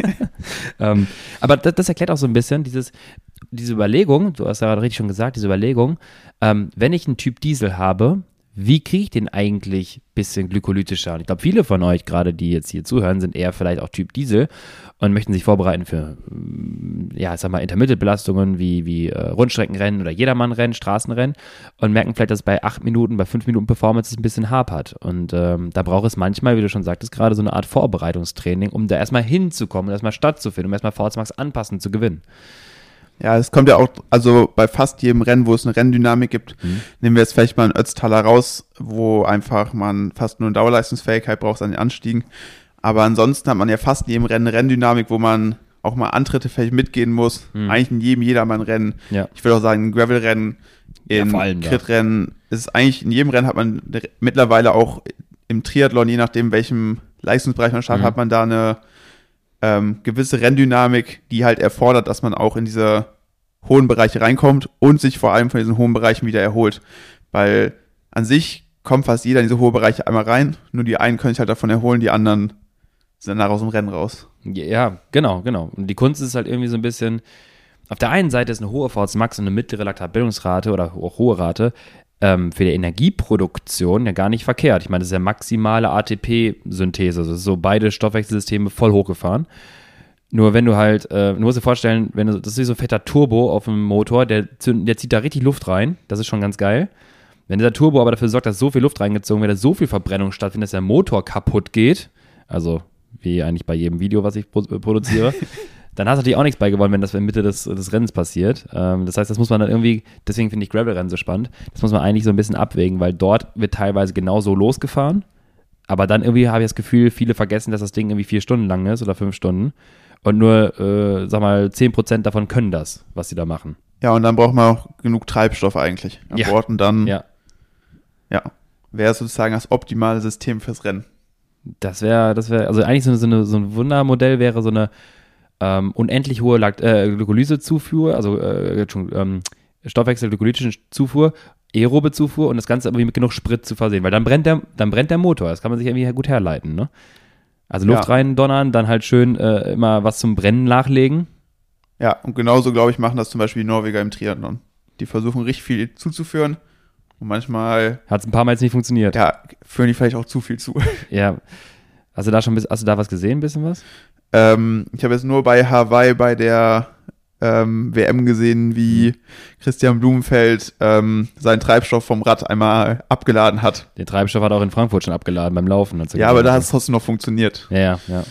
ähm, aber das, das erklärt auch so ein bisschen dieses, diese Überlegung, du hast ja gerade richtig schon gesagt, diese Überlegung, ähm, wenn ich einen Typ Diesel habe, wie kriege ich den eigentlich ein bisschen glykolytischer? Und ich glaube, viele von euch, gerade die jetzt hier zuhören, sind eher vielleicht auch Typ Diesel und möchten sich vorbereiten für, ja, ich sag mal, Intermittent-Belastungen wie, wie äh, Rundstreckenrennen oder Jedermannrennen, Straßenrennen und merken vielleicht, dass bei acht Minuten, bei fünf Minuten Performance es ein bisschen hapert. Und ähm, da braucht es manchmal, wie du schon sagtest, gerade so eine Art Vorbereitungstraining, um da erstmal hinzukommen, erstmal stattzufinden, um erstmal V H S Max anpassen zu gewinnen. Ja, es kommt ja auch, also bei fast jedem Rennen, wo es eine Renndynamik gibt, mhm. nehmen wir jetzt vielleicht mal einen Ötztaler raus, wo einfach man fast nur eine Dauerleistungsfähigkeit braucht an den Anstiegen. Aber ansonsten hat man ja fast in jedem Rennen eine Renndynamik, wo man auch mal Antritte vielleicht mitgehen muss. Mhm. Eigentlich in jedem Jedermann-Rennen. Ja. Ich würde auch sagen, in Gravel-Rennen, in ja, Crit-Rennen, ist es eigentlich in jedem Rennen hat man mittlerweile auch im Triathlon, je nachdem, welchem Leistungsbereich man startet, mhm. hat man da eine ähm, gewisse Renndynamik, die halt erfordert, dass man auch in diese hohen Bereiche reinkommt und sich vor allem von diesen hohen Bereichen wieder erholt. Weil an sich kommt fast jeder in diese hohen Bereiche einmal rein, nur die einen können sich halt davon erholen, die anderen sind danach aus dem Rennen raus. Ja, genau, genau. Und die Kunst ist halt irgendwie so ein bisschen, auf der einen Seite ist eine hohe V H C Max und eine mittlere Laktatbildungsrate oder auch hohe Rate ähm, für die Energieproduktion ja gar nicht verkehrt. Ich meine, das ist ja maximale A T P-Synthese, also so beide Stoffwechselsysteme voll hochgefahren. Nur wenn du halt, äh, du musst dir vorstellen, wenn du, das ist wie so ein fetter Turbo auf dem Motor, der, der zieht da richtig Luft rein, das ist schon ganz geil. Wenn dieser Turbo aber dafür sorgt, dass so viel Luft reingezogen wird, dass so viel Verbrennung stattfindet, dass der Motor kaputt geht, also wie eigentlich bei jedem Video, was ich pro- produziere, dann hast du natürlich auch nichts bei gewonnen, wenn das in Mitte des, des Rennens passiert. Ähm, das heißt, das muss man dann irgendwie, deswegen finde ich Gravel-Rennen so spannend, das muss man eigentlich so ein bisschen abwägen, weil dort wird teilweise genauso losgefahren, aber dann irgendwie habe ich das Gefühl, viele vergessen, dass das Ding irgendwie vier Stunden lang ist oder fünf Stunden und nur, äh, sag mal, zehn Prozent davon können das, was sie da machen. Ja, und dann braucht man auch genug Treibstoff eigentlich an ja. Bord und dann ja. ja, wäre sozusagen das optimale System fürs Rennen. Das wäre, das wäre, also eigentlich so, eine, so, eine, so ein Wundermodell wäre so eine ähm, unendlich hohe Lakt- äh, Glykolysezufuhr, also äh, ähm, Stoffwechsel-glykolytische Zufuhr, aerobe Zufuhr und das Ganze aber mit genug Sprit zu versehen, weil dann brennt der, dann brennt der Motor. Das kann man sich irgendwie gut herleiten, ne? Also Luft ja. rein donnern, dann halt schön äh, immer was zum Brennen nachlegen. Ja, und genauso, glaube ich, machen das zum Beispiel die Norweger im Triathlon. Die versuchen richtig viel zuzuführen. Und manchmal hat es ein paar Mal jetzt nicht funktioniert. Ja, führen die vielleicht auch zu viel zu. Ja. Hast du da schon, hast du da was gesehen, ein bisschen was? Ähm, ich habe jetzt nur bei Hawaii bei der ähm, W M gesehen, wie Christian Blumenfeld ähm, seinen Treibstoff vom Rad einmal abgeladen hat. Den Treibstoff hat er auch in Frankfurt schon abgeladen beim Laufen. Ja, aber da hat es trotzdem noch funktioniert. Ja, ja, ja.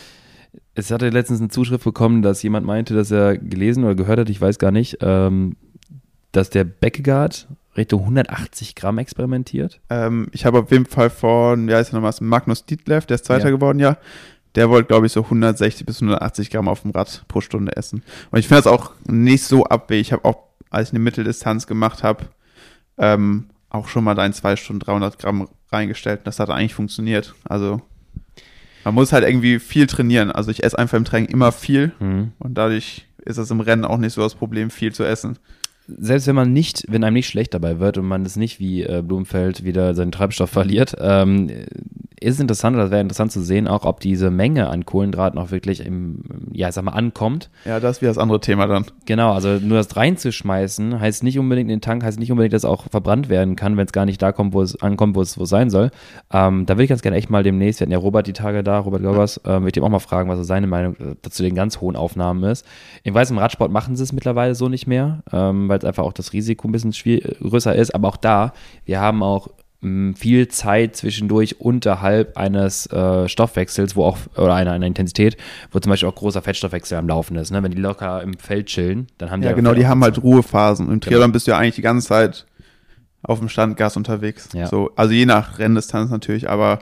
Es hatte letztens eine Zuschrift bekommen, dass jemand meinte, dass er gelesen oder gehört hat, ich weiß gar nicht, ähm, dass der Beckegaard Richtung hundertachtzig Gramm experimentiert? Ähm, ich habe auf jeden Fall von, wie heißt er nochmal, Magnus Ditlev, der ist Zweiter ja. geworden, ja. Der wollte, glaube ich, so hundertsechzig bis hundertachtzig Gramm auf dem Rad pro Stunde essen. Und ich finde das auch nicht so abwegig. Ich habe auch, als ich eine Mitteldistanz gemacht habe, ähm, auch schon mal da in zwei Stunden dreihundert Gramm reingestellt. Das hat eigentlich funktioniert. Also man muss halt irgendwie viel trainieren. Also ich esse einfach im Training immer viel mhm. und dadurch ist es im Rennen auch nicht so das Problem, viel zu essen. Selbst wenn man nicht, wenn einem nicht schlecht dabei wird und man es nicht wie äh, Blumenfeld wieder seinen Treibstoff verliert, ähm, ist es interessant, oder das wäre interessant zu sehen, auch ob diese Menge an Kohlenhydraten auch wirklich im, ja, ich sag mal, ankommt. Ja, das ist wieder das andere Thema dann. Genau, also nur das reinzuschmeißen, heißt nicht unbedingt in den Tank, heißt nicht unbedingt, dass es auch verbrannt werden kann, wenn es gar nicht da kommt, wo es ankommt, wo es, wo es sein soll. Ähm, da würde ich ganz gerne echt mal demnächst, wir hatten ja Robert die Tage da, Robert Görbers, ähm, würde ich dem auch mal fragen, was so seine Meinung dazu den ganz hohen Aufnahmen ist. Ich weiß, im Radsport machen sie es mittlerweile so nicht mehr, ähm, weil es einfach auch das Risiko ein bisschen schwierig, größer ist, aber auch da, wir haben auch mh, viel Zeit zwischendurch unterhalb eines äh, Stoffwechsels, wo auch, oder einer, einer Intensität, wo zum Beispiel auch großer Fettstoffwechsel am Laufen ist, ne? Wenn die locker im Feld chillen, dann haben die ja genau, die haben halt Ruhephasen. Im Triathlon genau. bist du ja eigentlich die ganze Zeit auf dem Standgas unterwegs. Ja. So, also je nach Renndistanz natürlich, aber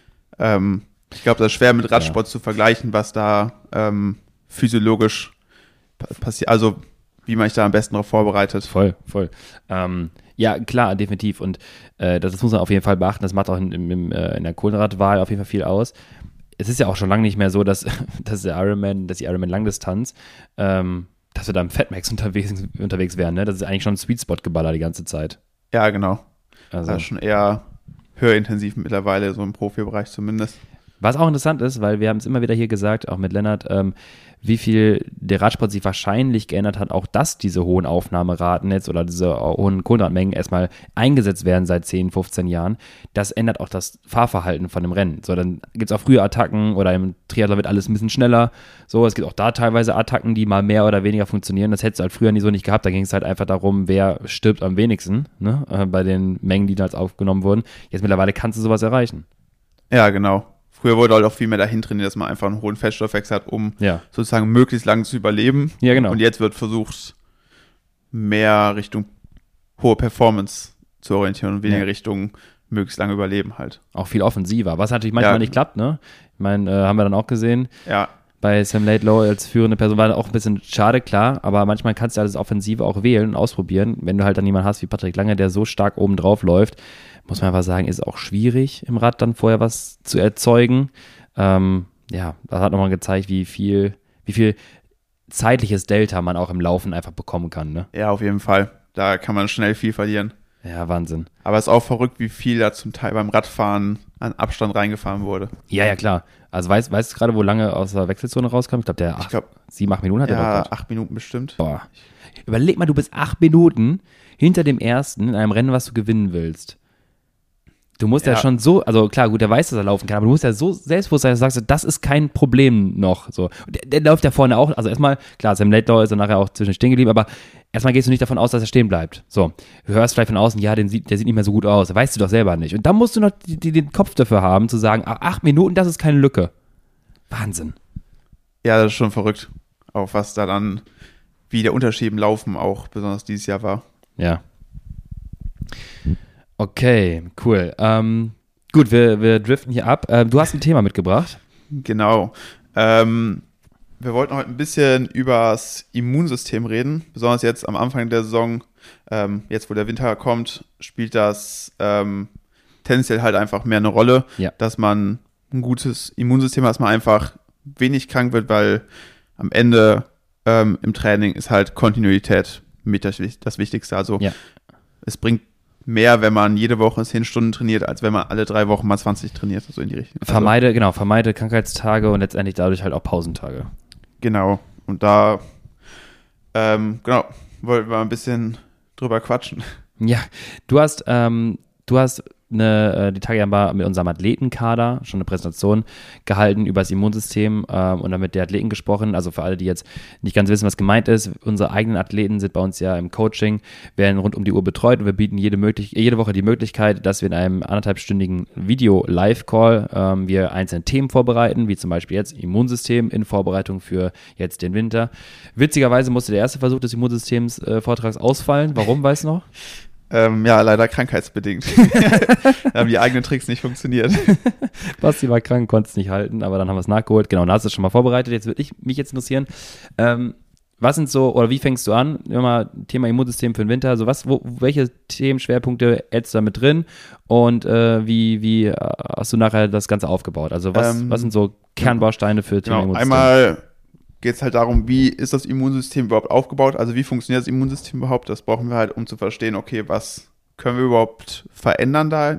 ähm, ich glaube, das ist schwer mit Radsport ja. zu vergleichen, was da ähm, physiologisch passiert, also wie man sich da am besten darauf vorbereitet. Voll, voll. Ähm, ja, klar, definitiv. Und äh, das, das muss man auf jeden Fall beachten. Das macht auch in, in, in der Kohlenhydratwahl auf jeden Fall viel aus. Es ist ja auch schon lange nicht mehr so, dass, dass der Ironman, dass die Ironman Langdistanz, ähm, dass wir da im Fatmax unterwegs, unterwegs wären. Ne? Das ist eigentlich schon ein Sweet Spot Geballer die ganze Zeit. Ja, genau. Also das ist schon eher höherintensiv mittlerweile, so im Profibereich zumindest. Was auch interessant ist, weil wir haben es immer wieder hier gesagt, auch mit Lennart, ähm, wie viel der Radsport sich wahrscheinlich geändert hat, auch dass diese hohen Aufnahmeraten jetzt oder diese hohen Kohlenhydratmengen erstmal eingesetzt werden seit zehn, fünfzehn Jahren. Das ändert auch das Fahrverhalten von dem Rennen. So, dann gibt es auch frühe Attacken oder im Triathlon wird alles ein bisschen schneller. So, es gibt auch da teilweise Attacken, die mal mehr oder weniger funktionieren. Das hättest du halt früher nie so nicht gehabt. Da ging es halt einfach darum, wer stirbt am wenigsten, ne? äh, bei den Mengen, die da jetzt aufgenommen wurden. Jetzt mittlerweile kannst du sowas erreichen. Ja, genau. Früher wurde halt auch viel mehr dahin trainiert, dass man einfach einen hohen Fettstoffwechsel hat, um ja. sozusagen möglichst lange zu überleben. Ja, genau. Und jetzt wird versucht, mehr Richtung hohe Performance zu orientieren und weniger Ja. Richtung möglichst lange überleben halt. Auch viel offensiver, was natürlich manchmal Ja. nicht klappt, ne? Ich meine, äh, haben wir dann auch gesehen, Ja, bei Sam Laidlaw als führende Person war auch ein bisschen schade, klar, aber manchmal kannst du ja das Offensive auch wählen und ausprobieren. Wenn du halt dann jemanden hast wie Patrick Lange, der so stark oben drauf läuft, muss man einfach sagen, ist auch schwierig im Rad dann vorher was zu erzeugen. Ähm, ja, das hat nochmal gezeigt, wie viel, wie viel zeitliches Delta man auch im Laufen einfach bekommen kann, ne? ja, auf jeden Fall. Da kann man schnell viel verlieren. Ja, Wahnsinn. Aber es ist auch verrückt, wie viel da zum Teil beim Radfahren an Abstand reingefahren wurde. Ja, ja, klar. Also weißt, weißt du gerade, wo Lange aus der Wechselzone rauskam? Ich glaube, der Ich acht, glaube, sieben, acht Minuten hat er ja, gebraucht. acht Minuten bestimmt. Boah. Überleg mal, du bist acht Minuten hinter dem Ersten in einem Rennen, was du gewinnen willst. Du musst ja, Ja. schon so, also klar, gut, der weiß, dass er laufen kann, aber du musst ja so selbstbewusst sein, dass du sagst, das ist kein Problem noch. So. Und Der, der läuft ja vorne auch, also erstmal, klar, Sam Laidlaw ist dann nachher auch zwischen stehen geblieben, aber erstmal gehst du nicht davon aus, dass er stehen bleibt. So, du hörst vielleicht von außen, ja, den sieht, der sieht nicht mehr so gut aus, weißt du doch selber nicht. Und dann musst du noch die, die, den Kopf dafür haben, zu sagen, ach, acht Minuten, das ist keine Lücke. Wahnsinn. Ja, das ist schon verrückt. Auch was da dann, wie der Unterschied im Laufen auch besonders dieses Jahr war. Ja. Okay, cool. Ähm, gut, wir, wir driften hier ab. Ähm, du hast ein Thema mitgebracht. Genau. Ähm, wir wollten heute ein bisschen über das Immunsystem reden. Besonders jetzt am Anfang der Saison, ähm, jetzt wo der Winter kommt, spielt das ähm, tendenziell halt einfach mehr eine Rolle, Ja. dass man ein gutes Immunsystem hat, dass man einfach wenig krank wird, weil am Ende ähm, im Training ist halt Kontinuität mit das, das Wichtigste. Also Ja. es bringt mehr, wenn man jede Woche zehn Stunden trainiert, als wenn man alle drei Wochen mal zwanzig trainiert, so in die Richtung. Also, Vermeide, genau, vermeide Krankheitstage und letztendlich dadurch halt auch Pausentage. genau. Und da, ähm, genau, wollten wir ein bisschen drüber quatschen. Ja, du hast, ähm, du hast eine, äh, die Tage mal mit unserem Athletenkader schon eine Präsentation gehalten über das Immunsystem ähm, und dann mit der Athleten gesprochen. Also für alle, die jetzt nicht ganz wissen, was gemeint ist, unsere eigenen Athleten sind bei uns ja im Coaching, werden rund um die Uhr betreut und wir bieten jede, möglich jede Woche die Möglichkeit, dass wir in einem anderthalbstündigen Video-Live-Call ähm, wir einzelne Themen vorbereiten, wie zum Beispiel jetzt Immunsystem in Vorbereitung für jetzt den Winter. Witzigerweise musste der erste Versuch des Immunsystems-Vortrags ausfallen. Warum, weißt du noch? Ähm, ja, leider krankheitsbedingt. Da haben die eigenen Tricks nicht funktioniert. Basti war krank, konnte es nicht halten, aber dann haben wir es nachgeholt. Genau, da hast du es schon mal vorbereitet. Jetzt würde ich mich jetzt interessieren, ähm, was sind so, oder wie fängst du an? Immer Thema Immunsystem für den Winter. So was, wo, welche Themenschwerpunkte hältst du da mit drin? Und äh, wie, wie äh, hast du nachher das Ganze aufgebaut? Also was, Ähm, was sind so Kernbausteine für Thema Genau, Immunsystem? einmal geht es halt darum, wie ist das Immunsystem überhaupt aufgebaut? Also wie funktioniert das Immunsystem überhaupt? Das brauchen wir halt, um zu verstehen, okay, was können wir überhaupt verändern da?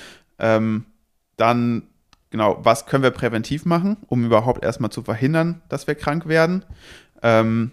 Ähm, dann, genau, was können wir präventiv machen, um überhaupt erstmal zu verhindern, dass wir krank werden? Ähm,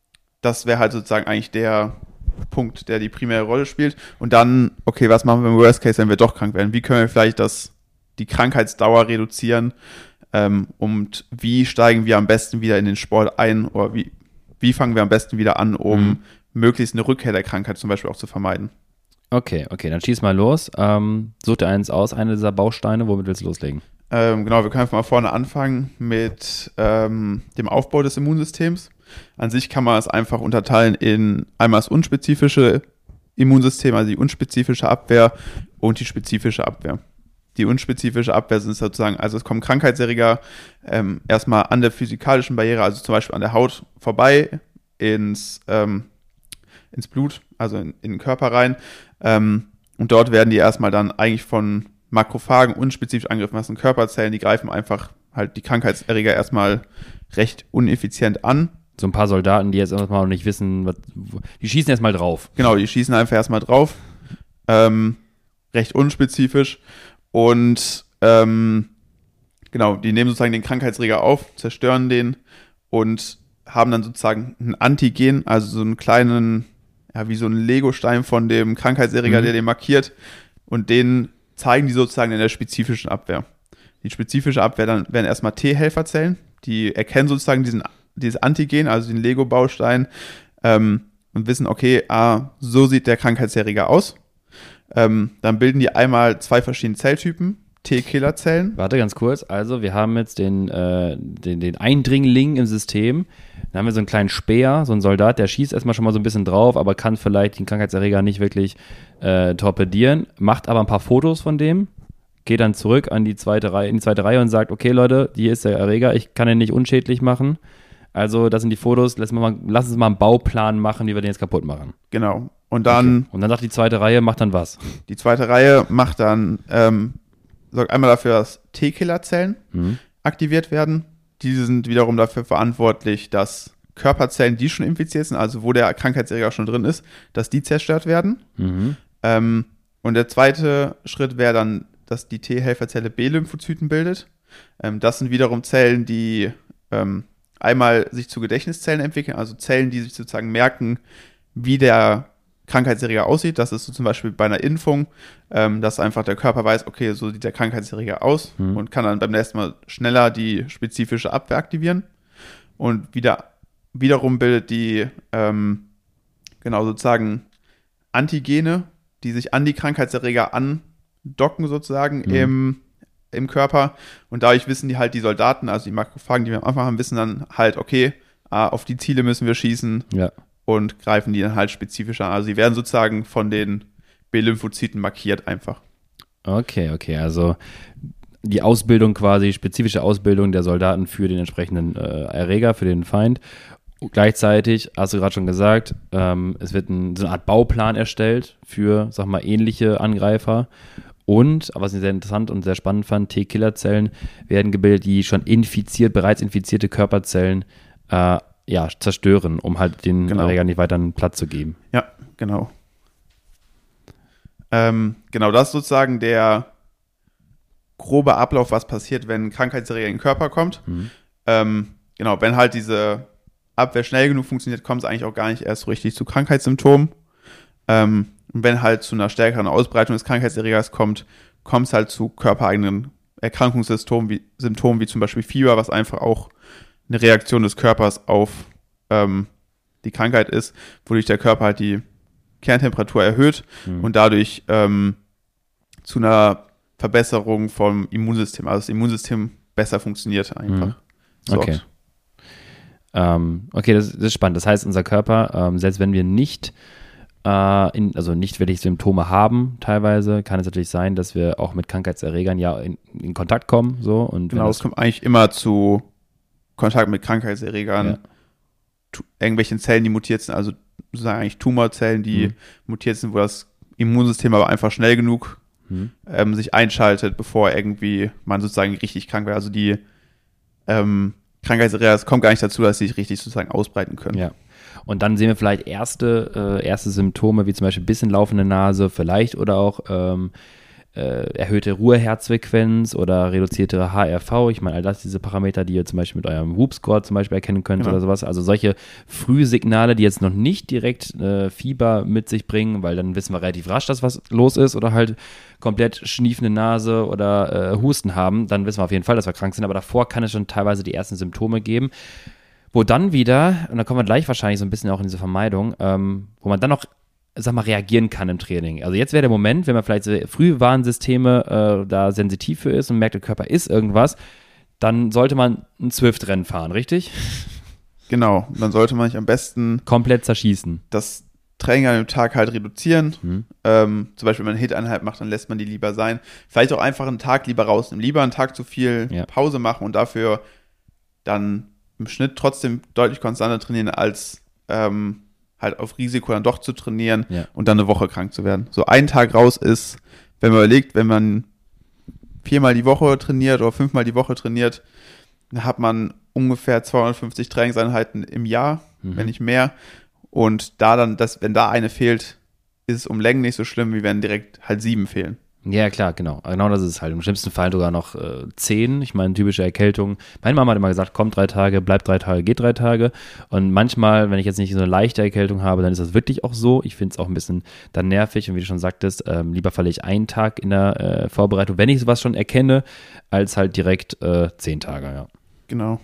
das wäre halt sozusagen eigentlich der Punkt, der die primäre Rolle spielt. Und dann, okay, was machen wir im Worst Case, wenn wir doch krank werden? Wie können wir vielleicht das, die Krankheitsdauer reduzieren? Ähm, und wie steigen wir am besten wieder in den Sport ein? Oder wie, wie fangen wir am besten wieder an, um Mhm. möglichst eine Rückkehr der Krankheit zum Beispiel auch zu vermeiden? Okay, okay, dann schieß mal los. Ähm, such dir eins aus, eine dieser Bausteine. Womit willst du loslegen? Ähm, genau, wir können einfach mal vorne anfangen mit ähm, dem Aufbau des Immunsystems. An sich kann man es einfach unterteilen in einmal das unspezifische Immunsystem, also die unspezifische Abwehr und die spezifische Abwehr. Die unspezifische Abwehr sind sozusagen, also es kommen Krankheitserreger ähm, erstmal an der physikalischen Barriere, also zum Beispiel an der Haut vorbei, ins, ähm, ins Blut, also in, in den Körper rein. Ähm, und dort werden die erstmal dann eigentlich von Makrophagen unspezifisch angegriffen. Das sind Körperzellen, die greifen einfach halt die Krankheitserreger erstmal recht uneffizient an. So ein paar Soldaten, die jetzt erstmal noch nicht wissen, was, die schießen erstmal drauf. Genau, die schießen einfach erstmal drauf. Ähm, recht unspezifisch. Und ähm, genau, die nehmen sozusagen den Krankheitserreger auf, zerstören den und haben dann sozusagen ein Antigen, also so einen kleinen, ja, wie so einen Legostein von dem Krankheitserreger, Mhm. der den markiert. Und den zeigen die sozusagen in der spezifischen Abwehr. Die spezifische Abwehr, dann werden erstmal T-Helferzellen, die erkennen sozusagen diesen, dieses Antigen, also den Lego-Baustein, ähm, und wissen, okay, ah, so sieht der Krankheitserreger aus. Ähm, dann bilden die einmal zwei verschiedene Zelltypen, T-Killerzellen. Warte ganz kurz. Also wir haben jetzt den, äh, den, den Eindringling im System. Dann haben wir so einen kleinen Speer, so einen Soldat, der schießt erstmal schon mal so ein bisschen drauf, aber kann vielleicht den Krankheitserreger nicht wirklich äh, torpedieren, macht aber ein paar Fotos von dem, geht dann zurück an die zweite Reihe, in die zweite Reihe und sagt, okay Leute, hier ist der Erreger, ich kann ihn nicht unschädlich machen. Also das sind die Fotos, lass, mal, lass uns mal einen Bauplan machen, wie wir den jetzt kaputt machen. Genau. Und dann, okay. Und dann sagt die zweite Reihe, macht dann was? Die zweite Reihe macht dann, ähm, sorgt einmal dafür, dass T-Killerzellen mhm. aktiviert werden. Diese sind wiederum dafür verantwortlich, dass Körperzellen, die schon infiziert sind, also wo der Krankheitserreger schon drin ist, dass die zerstört werden. Mhm. Ähm, und der zweite Schritt wäre dann, dass die T-Helferzelle B-Lymphozyten bildet. Ähm, das sind wiederum Zellen, die ähm, einmal sich zu Gedächtniszellen entwickeln, also Zellen, die sich sozusagen merken, wie der Krankheitserreger aussieht. Das ist so zum Beispiel bei einer Impfung, ähm, dass einfach der Körper weiß, okay, so sieht der Krankheitserreger aus mhm. und kann dann beim nächsten Mal schneller die spezifische Abwehr aktivieren. Und wieder, wiederum bildet die, ähm, genau sozusagen Antigene, die sich an die Krankheitserreger andocken sozusagen mhm. im, im Körper. Und dadurch wissen die halt, die Soldaten, also die Makrophagen, die wir am Anfang haben, wissen dann halt, okay, ah, auf die Ziele müssen wir schießen. Ja. Und greifen die dann halt spezifisch an. Also sie werden sozusagen von den B-Lymphozyten markiert einfach. Okay, okay. Also die Ausbildung quasi, spezifische Ausbildung der Soldaten für den entsprechenden äh, Erreger, für den Feind. Und gleichzeitig, hast du gerade schon gesagt, ähm, es wird ein, so eine Art Bauplan erstellt für, sag mal, ähnliche Angreifer. Und, was ich sehr interessant und sehr spannend fand, T-Killerzellen werden gebildet, die schon infiziert, bereits infizierte Körperzellen äh, ja, zerstören, um halt den genau. Erreger nicht weiter einen Platz zu geben. Ja, genau. Ähm, genau, das ist sozusagen der grobe Ablauf, was passiert, wenn ein Krankheitserreger in den Körper kommt. Mhm. Ähm, genau, wenn halt diese Abwehr schnell genug funktioniert, kommt es eigentlich auch gar nicht erst so richtig zu Krankheitssymptomen. Ähm, und wenn halt zu einer stärkeren Ausbreitung des Krankheitserregers kommt, kommt es halt zu körpereigenen Erkrankungssymptomen, wie, Symptomen, wie zum Beispiel Fieber, was einfach auch eine Reaktion des Körpers auf ähm, die Krankheit ist, wodurch der Körper halt die Kerntemperatur erhöht mhm. und dadurch ähm, zu einer Verbesserung vom Immunsystem, also das Immunsystem besser funktioniert einfach. Mhm. Okay. Ähm, okay, das, das ist spannend. Das heißt, unser Körper, ähm, selbst wenn wir nicht äh, in, also nicht wirklich Symptome haben teilweise, kann es natürlich sein, dass wir auch mit Krankheitserregern ja in, in Kontakt kommen. So, und genau, es kommt eigentlich immer zu Kontakt mit Krankheitserregern, ja. tu- irgendwelchen Zellen, die mutiert sind, also sozusagen eigentlich Tumorzellen, die mhm. mutiert sind, wo das Immunsystem aber einfach schnell genug mhm. ähm, sich einschaltet, bevor irgendwie man sozusagen richtig krank wäre. Also die ähm, Krankheitserreger, es kommt gar nicht dazu, dass sie sich richtig sozusagen ausbreiten können. Ja. Und dann sehen wir vielleicht erste, äh, erste Symptome, wie zum Beispiel ein bisschen laufende Nase, vielleicht oder auch ähm, Äh, erhöhte Ruheherzfrequenz oder reduzierte H R V. Ich meine, all das diese Parameter, die ihr zum Beispiel mit eurem Whoop-Score zum Beispiel erkennen könnt genau. oder sowas. Also solche Frühsignale, die jetzt noch nicht direkt äh, Fieber mit sich bringen, weil dann wissen wir relativ rasch, dass was los ist oder halt komplett schniefende Nase oder äh, Husten haben. Dann wissen wir auf jeden Fall, dass wir krank sind. Aber davor kann es schon teilweise die ersten Symptome geben, wo dann wieder, und da kommen wir gleich wahrscheinlich so ein bisschen auch in diese Vermeidung, ähm, wo man dann noch sag mal, reagieren kann im Training. Also jetzt wäre der Moment, wenn man vielleicht so Frühwarnsysteme äh, da sensitiv für ist und merkt, der Körper ist irgendwas, dann sollte man ein Zwift-Rennen fahren, richtig? Genau, dann sollte man sich am besten komplett zerschießen. Das Training an dem Tag halt reduzieren. Mhm. Ähm, zum Beispiel, wenn man eine Hit-Einheit macht, dann lässt man die lieber sein. Vielleicht auch einfach einen Tag lieber rausnehmen. Lieber einen Tag zu viel ja. Pause machen und dafür dann im Schnitt trotzdem deutlich konstanter trainieren, als ähm, halt auf Risiko dann doch zu trainieren ja. und dann eine Woche krank zu werden. So ein Tag raus ist, wenn man überlegt, wenn man viermal die Woche trainiert oder fünfmal die Woche trainiert, dann hat man ungefähr zweihundertfünfzig Trainingseinheiten im Jahr, mhm. wenn nicht mehr. Und da dann, das, wenn da eine fehlt, ist es um Längen nicht so schlimm, wie wenn direkt halt sieben fehlen. Ja, klar, genau. Genau das ist es halt. Im schlimmsten Fall sogar noch äh, zehn. Ich meine, typische Erkältung. Meine Mama hat immer gesagt, kommt drei Tage, bleibt drei Tage, geht drei Tage. Und manchmal, wenn ich jetzt nicht so eine leichte Erkältung habe, dann ist das wirklich auch so. Ich finde es auch ein bisschen dann nervig. Und wie du schon sagtest, ähm, lieber verliere ich einen Tag in der äh, Vorbereitung, wenn ich sowas schon erkenne, als halt direkt äh, zehn Tage, ja. Genau.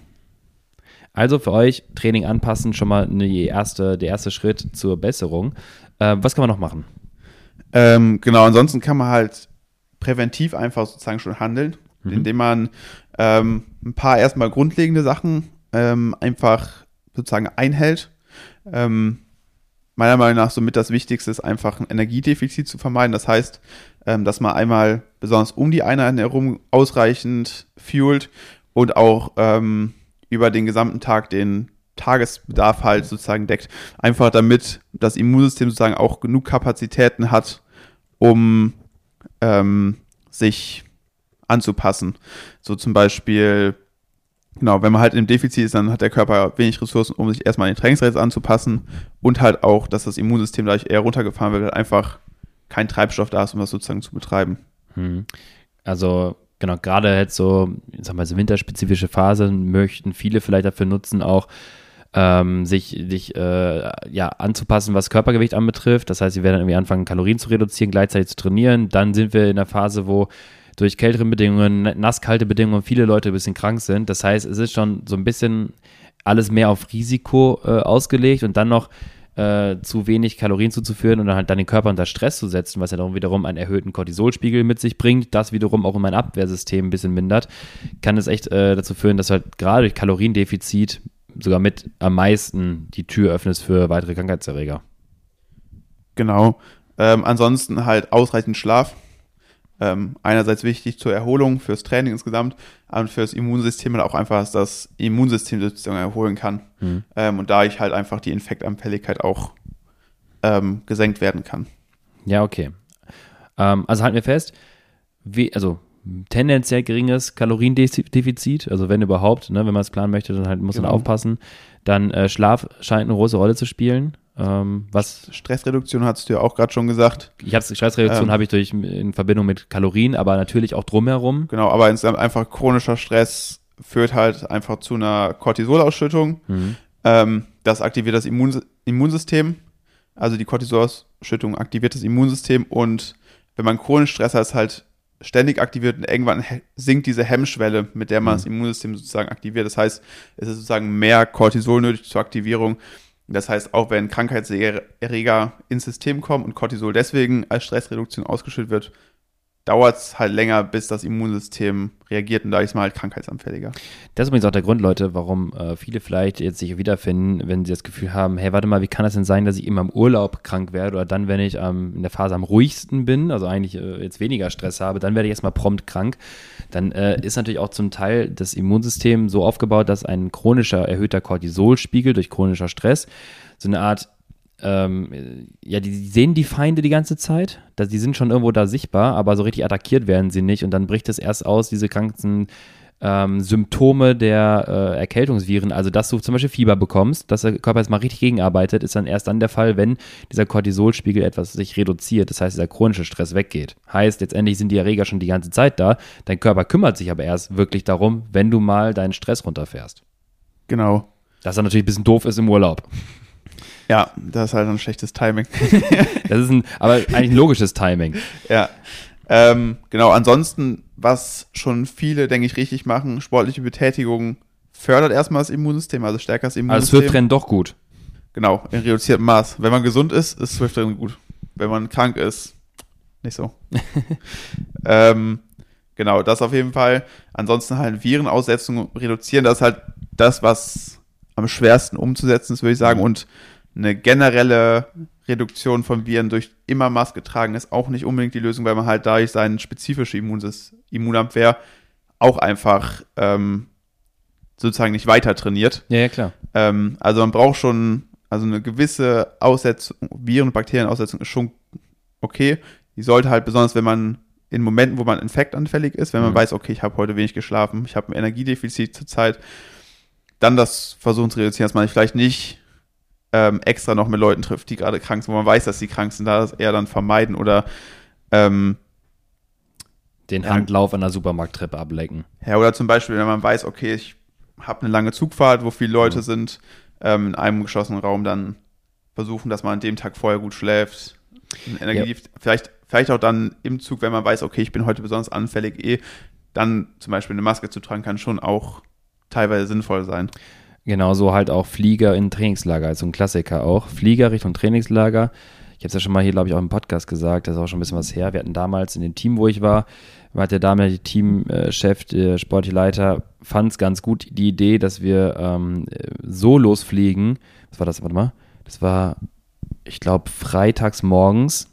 Also für euch, Training anpassen, schon mal eine erste, der erste Schritt zur Besserung. Äh, was kann man noch machen? Ähm, genau, ansonsten kann man halt präventiv einfach sozusagen schon handeln, Mhm. indem man ähm, ein paar erstmal grundlegende Sachen ähm, einfach sozusagen einhält. Ähm, meiner Meinung nach somit das Wichtigste ist einfach ein Energiedefizit zu vermeiden. Das heißt, ähm, dass man einmal besonders um die Einheiten herum ausreichend fuelt und auch ähm, über den gesamten Tag den Tagesbedarf halt sozusagen deckt. Einfach damit das Immunsystem sozusagen auch genug Kapazitäten hat, um ähm, sich anzupassen. So zum Beispiel, genau, wenn man halt im Defizit ist, dann hat der Körper wenig Ressourcen, um sich erstmal an den Trainingsreiz anzupassen und halt auch, dass das Immunsystem dadurch eher runtergefahren wird, weil einfach kein Treibstoff da ist, um das sozusagen zu betreiben. Hm. Also genau, gerade jetzt so, ich sag mal, so winterspezifische Phasen möchten viele vielleicht dafür nutzen, auch ähm, sich, sich äh, ja, anzupassen, was Körpergewicht anbetrifft. Das heißt, sie werden irgendwie anfangen, Kalorien zu reduzieren, gleichzeitig zu trainieren. Dann sind wir in der Phase, wo durch kältere Bedingungen, nasskalte Bedingungen viele Leute ein bisschen krank sind. Das heißt, es ist schon so ein bisschen alles mehr auf Risiko äh, ausgelegt und dann noch äh, zu wenig Kalorien zuzuführen und dann halt dann den Körper unter Stress zu setzen, was ja dann wiederum einen erhöhten Cortisolspiegel mit sich bringt, das wiederum auch in mein Abwehrsystem ein bisschen mindert, kann es echt äh, dazu führen, dass halt gerade durch Kaloriendefizit sogar mit am meisten die Tür öffnest für weitere Krankheitserreger. Genau. Ähm, ansonsten halt ausreichend Schlaf. Ähm, einerseits wichtig zur Erholung, fürs Training insgesamt, und fürs Immunsystem und auch einfach, dass das Immunsystem sozusagen erholen kann. Mhm. Ähm, und da ich halt einfach die Infektanfälligkeit auch ähm, gesenkt werden kann. Ja, okay. Ähm, also halten wir fest, wie, also tendenziell geringes Kaloriendefizit, also wenn überhaupt, ne, wenn man es planen möchte, dann halt muss Genau. man aufpassen. Dann äh, Schlaf scheint eine große Rolle zu spielen. Ähm, was Stressreduktion hast du ja auch gerade schon gesagt. ich habe Stressreduktion Ähm. habe ich durch in Verbindung mit Kalorien, aber natürlich auch drumherum. Genau, aber insgesamt einfach chronischer Stress führt halt einfach zu einer Cortisolausschüttung. Mhm. Ähm, das aktiviert das Immun- Immunsystem. Also die Cortisolausschüttung aktiviert das Immunsystem und wenn man chronischen Stress hat, ist halt ständig aktiviert und irgendwann he- sinkt diese Hemmschwelle, mit der man Mhm. das Immunsystem sozusagen aktiviert. Das heißt, es ist sozusagen mehr Cortisol nötig zur Aktivierung. Das heißt, auch wenn Krankheitserreger ins System kommen und Cortisol deswegen als Stressreduktion ausgeschüttet wird, dauert es halt länger, bis das Immunsystem reagiert und da ist man halt krankheitsanfälliger. Das ist übrigens auch der Grund, Leute, warum äh, viele vielleicht jetzt sich wiederfinden, wenn sie das Gefühl haben, hey, warte mal, wie kann das denn sein, dass ich immer im Urlaub krank werde oder dann, wenn ich ähm, in der Phase am ruhigsten bin, also eigentlich äh, jetzt weniger Stress habe, dann werde ich erstmal prompt krank. Dann äh, ist natürlich auch zum Teil das Immunsystem so aufgebaut, dass ein chronischer, erhöhter Cortisolspiegel durch chronischer Stress so eine Art Ähm, ja, die, die sehen die Feinde die ganze Zeit, dass die sind schon irgendwo da sichtbar, aber so richtig attackiert werden sie nicht und dann bricht es erst aus, diese ganzen ähm, Symptome der äh, Erkältungsviren, also dass du zum Beispiel Fieber bekommst, dass der Körper jetzt mal richtig gegenarbeitet, ist dann erst dann der Fall, wenn dieser Cortisolspiegel etwas sich reduziert, das heißt, dieser chronische Stress weggeht. Heißt, letztendlich sind die Erreger schon die ganze Zeit da, dein Körper kümmert sich aber erst wirklich darum, wenn du mal deinen Stress runterfährst. Genau. Das dann natürlich ein bisschen doof ist im Urlaub. Ja, das ist halt ein schlechtes Timing. Das ist ein, aber eigentlich ein logisches Timing. Ja. Ähm, genau, ansonsten, was schon viele, denke ich, richtig machen, sportliche Betätigung fördert erstmal das Immunsystem, also stärker das Also Immunsystem. Swift-Rennen doch gut. Genau, in reduziertem Maß. Wenn man gesund ist, ist Swift-Rennen gut. Wenn man krank ist, nicht so. ähm, genau, das auf jeden Fall. Ansonsten halt Virenaussetzung reduzieren, das ist halt das, was am schwersten umzusetzen ist, würde ich sagen. Und eine generelle Reduktion von Viren durch immer Maske tragen ist auch nicht unbedingt die Lösung, weil man halt dadurch seine spezifische Immunsys- Immunabwehr auch einfach ähm, sozusagen nicht weiter trainiert. Ja, ja, klar. Ähm, also man braucht schon, also eine gewisse Aussetzung, Viren- und Bakterienaussetzung ist schon okay. Die sollte halt besonders, wenn man in Momenten, wo man infektanfällig ist, wenn man Mhm. weiß, okay, ich habe heute wenig geschlafen, ich habe ein Energiedefizit zur Zeit, dann das versuchen zu reduzieren, dass man sich vielleicht nicht ähm, extra noch mit Leuten trifft, die gerade krank sind, wo man weiß, dass sie krank sind, da das eher dann vermeiden oder ähm, Den Ja. Handlauf an der Supermarkttreppe ablecken. ja, oder zum Beispiel, wenn man weiß, okay, ich habe eine lange Zugfahrt, wo viele Leute Mhm. sind, ähm, in einem geschlossenen Raum, dann versuchen, dass man an dem Tag vorher gut schläft. Energie, vielleicht, vielleicht auch dann im Zug, wenn man weiß, okay, ich bin heute besonders anfällig, eh, dann zum Beispiel eine Maske zu tragen, kann schon auch teilweise sinnvoll sein. Genauso halt auch Flieger in Trainingslager, also ein Klassiker auch. Flieger Richtung Trainingslager. Ich habe es ja schon mal hier, glaube ich, auch im Podcast gesagt, das ist auch schon ein bisschen was her. Wir hatten damals in dem Team, wo ich war, war der damalige Teamchef, der sportliche Leiter, fand es ganz gut, die Idee, dass wir ähm, so losfliegen. Was war das? Warte mal. Das war, ich glaube, freitags morgens,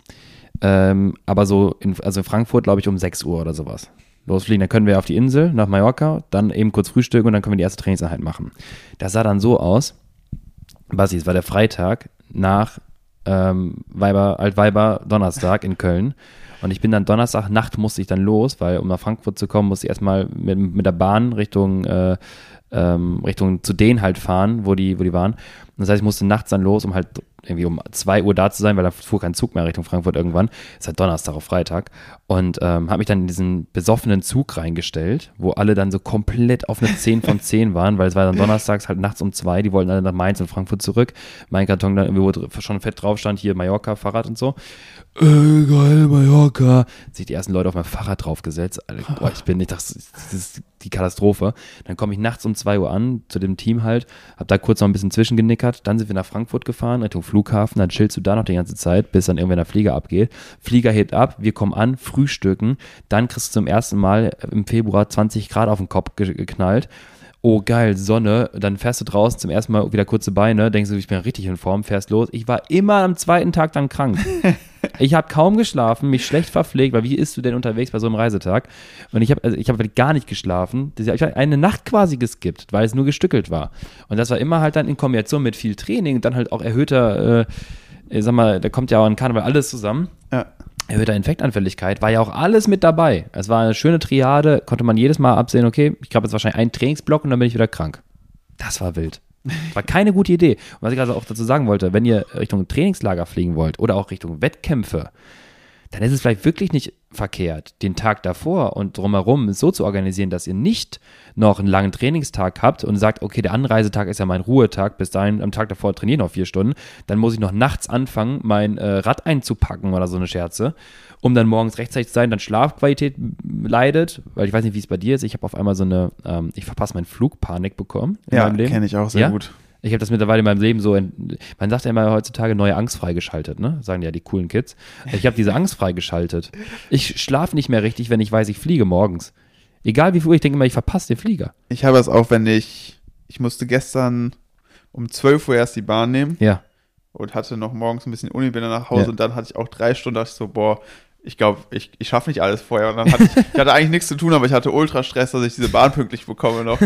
ähm, aber so, in, also in Frankfurt, glaube ich, um sechs Uhr oder sowas. Losfliegen, dann können wir auf die Insel nach Mallorca, dann eben kurz frühstücken und dann können wir die erste Trainingseinheit machen. Das sah dann so aus, Basti, es war der Freitag nach ähm, Weiber, Altweiber Donnerstag in Köln und ich bin dann Donnerstag Nacht musste ich dann los, weil um nach Frankfurt zu kommen, musste ich erstmal mit, mit der Bahn Richtung äh, ähm, Richtung zu denen halt fahren, wo die, wo die waren. Und das heißt, ich musste nachts dann los, um halt irgendwie um zwei Uhr da zu sein, weil da fuhr kein Zug mehr Richtung Frankfurt irgendwann. Das ist halt Donnerstag auf Freitag. Und ähm, habe mich dann in diesen besoffenen Zug reingestellt, wo alle dann so komplett auf eine zehn von zehn waren, weil es war dann donnerstags halt nachts um zwei, die wollten alle nach Mainz und Frankfurt zurück. Mein Karton dann irgendwie, wo schon fett drauf stand, hier Mallorca, Fahrrad und so. Äh, geil, Mallorca. Sich die ersten Leute auf mein Fahrrad draufgesetzt. Alter, boah, ich bin, ich dachte, das ist die Katastrophe. Dann komme ich nachts um zwei Uhr an, zu dem Team halt, hab da kurz noch ein bisschen zwischengenickert, dann sind wir nach Frankfurt gefahren, Richtung Flughafen, dann chillst du da noch die ganze Zeit, bis dann irgendwann der Flieger abgeht. Flieger hebt ab, wir kommen an, frühstücken, dann kriegst du zum ersten Mal im Februar zwanzig Grad auf den Kopf ge- geknallt. Oh geil, Sonne, dann fährst du draußen zum ersten Mal wieder kurze Beine, denkst du, ich bin richtig in Form, fährst los. Ich war immer am zweiten Tag dann krank. Ich habe kaum geschlafen, mich schlecht verpflegt, weil wie isst du denn unterwegs bei so einem Reisetag? Und ich habe also ich habe gar nicht geschlafen. Ich habe eine Nacht quasi geskippt, weil es nur gestückelt war. Und das war immer halt dann in Kombination mit viel Training und dann halt auch erhöhter, äh, ich sag mal, da kommt ja auch an Karneval alles zusammen. Ja. Erhöhter Infektanfälligkeit, war ja auch alles mit dabei. Es war eine schöne Triade, konnte man jedes Mal absehen, okay, ich habe jetzt wahrscheinlich einen Trainingsblock und dann bin ich wieder krank. Das war wild. War keine gute Idee. Und was ich also auch dazu sagen wollte, wenn ihr Richtung Trainingslager fliegen wollt oder auch Richtung Wettkämpfe, dann ist es vielleicht wirklich nicht verkehrt, den Tag davor und drumherum so zu organisieren, dass ihr nicht noch einen langen Trainingstag habt und sagt, okay, der Anreisetag ist ja mein Ruhetag, bis dahin am Tag davor trainiere ich noch vier Stunden, dann muss ich noch nachts anfangen, mein äh, Rad einzupacken oder so eine Scherze, um dann morgens rechtzeitig zu sein, dann Schlafqualität leidet, weil ich weiß nicht, wie es bei dir ist, ich habe auf einmal so eine, ähm, ich verpasse meinen Flugpanik bekommen in ja, meinem Leben. Ja, kenne ich auch sehr ja? gut. Ich habe das mittlerweile in meinem Leben so, man sagt ja immer heutzutage neue Angst freigeschaltet, ne? Sagen ja die coolen Kids. Ich habe diese Angst freigeschaltet. Ich schlafe nicht mehr richtig, wenn ich weiß, ich fliege morgens. Egal wie früh, ich denke immer, ich verpasse den Flieger. Ich habe es auch, wenn ich, ich musste gestern um zwölf Uhr erst die Bahn nehmen. Ja. Und hatte noch morgens ein bisschen Uni, bin dann nach Hause Ja. und dann hatte ich auch drei Stunden, dachte ich so, boah, ich glaube, ich, ich schaffe nicht alles vorher. Und dann hatte ich, ich hatte eigentlich nichts zu tun, aber ich hatte Ultrastress, dass ich diese Bahn pünktlich bekomme noch.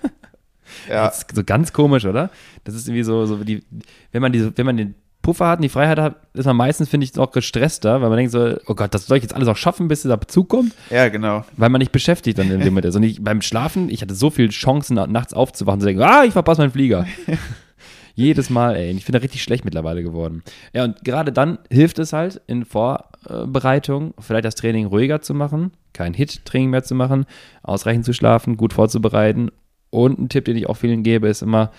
Ja. Das ist so ganz komisch, oder? Das ist irgendwie so, so die, wenn man diese, wenn man den Puffer hat und die Freiheit hat, ist man meistens, finde ich, auch gestresster, weil man denkt so, oh Gott, das soll ich jetzt alles auch schaffen, bis dieser Zug kommt? Ja, genau. Weil man nicht beschäftigt dann in dem Moment ist. Und ich, beim Schlafen, ich hatte so viele Chancen, nachts aufzuwachen und zu denken, ah, ich verpasse meinen Flieger. Jedes Mal, ey. Ich bin da richtig schlecht mittlerweile geworden. Ja, und gerade dann hilft es halt in Vorbereitung, vielleicht das Training ruhiger zu machen, kein Hit-Training mehr zu machen, ausreichend zu schlafen, gut vorzubereiten. Und ein Tipp, den ich auch vielen gebe, ist immer,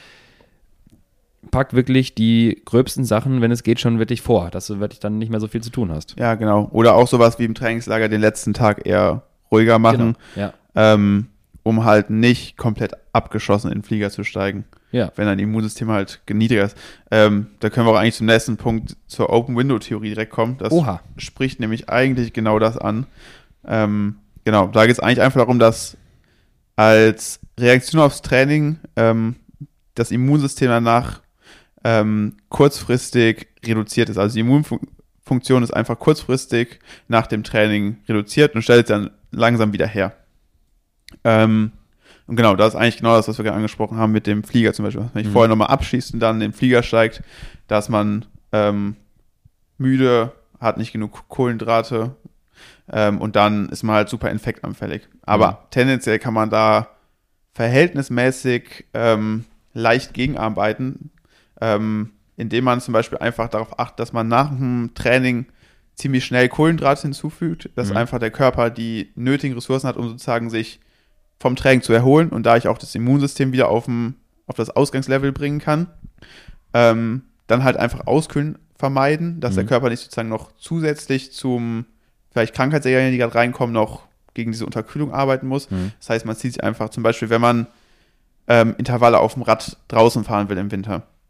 packt wirklich die gröbsten Sachen, wenn es geht, schon wirklich vor, dass du wirklich dann nicht mehr so viel zu tun hast. Ja, genau. Oder auch sowas wie im Trainingslager den letzten Tag eher ruhiger machen, Genau. Ja. ähm, um halt nicht komplett abgeschossen in den Flieger zu steigen, Ja. wenn dein Immunsystem halt niedriger ist. Ähm, da können wir auch eigentlich zum nächsten Punkt zur Open-Window-Theorie direkt kommen. Das Oha. spricht nämlich eigentlich genau das an. Ähm, genau, da geht es eigentlich einfach darum, dass als Reaktion aufs Training ähm, das Immunsystem danach ähm, kurzfristig reduziert ist. Also die Immunfunktion ist einfach kurzfristig nach dem Training reduziert und stellt dann langsam wieder her. Ähm, und genau, das ist eigentlich genau das, was wir gerade angesprochen haben mit dem Flieger zum Beispiel. Wenn ich Mhm. vorher nochmal abschießt und dann in den Flieger steigt, dass man ähm, müde, hat nicht genug Kohlenhydrate ähm, und dann ist man halt super infektanfällig. Aber Mhm. tendenziell kann man da verhältnismäßig ähm, leicht gegenarbeiten, ähm, indem man zum Beispiel einfach darauf achtet, dass man nach dem Training ziemlich schnell Kohlenhydrate hinzufügt, dass Mhm. einfach der Körper die nötigen Ressourcen hat, um sozusagen sich vom Training zu erholen und da ich auch das Immunsystem wieder auf, dem, auf das Ausgangslevel bringen kann. Ähm, dann halt einfach Auskühlen vermeiden, dass Mhm. der Körper nicht sozusagen noch zusätzlich zum vielleicht Krankheitserregern, die gerade reinkommen, noch gegen diese Unterkühlung arbeiten muss. Mhm. Das heißt, man zieht sich einfach zum Beispiel, wenn man ähm, Intervalle auf dem Rad draußen fahren will im Winter,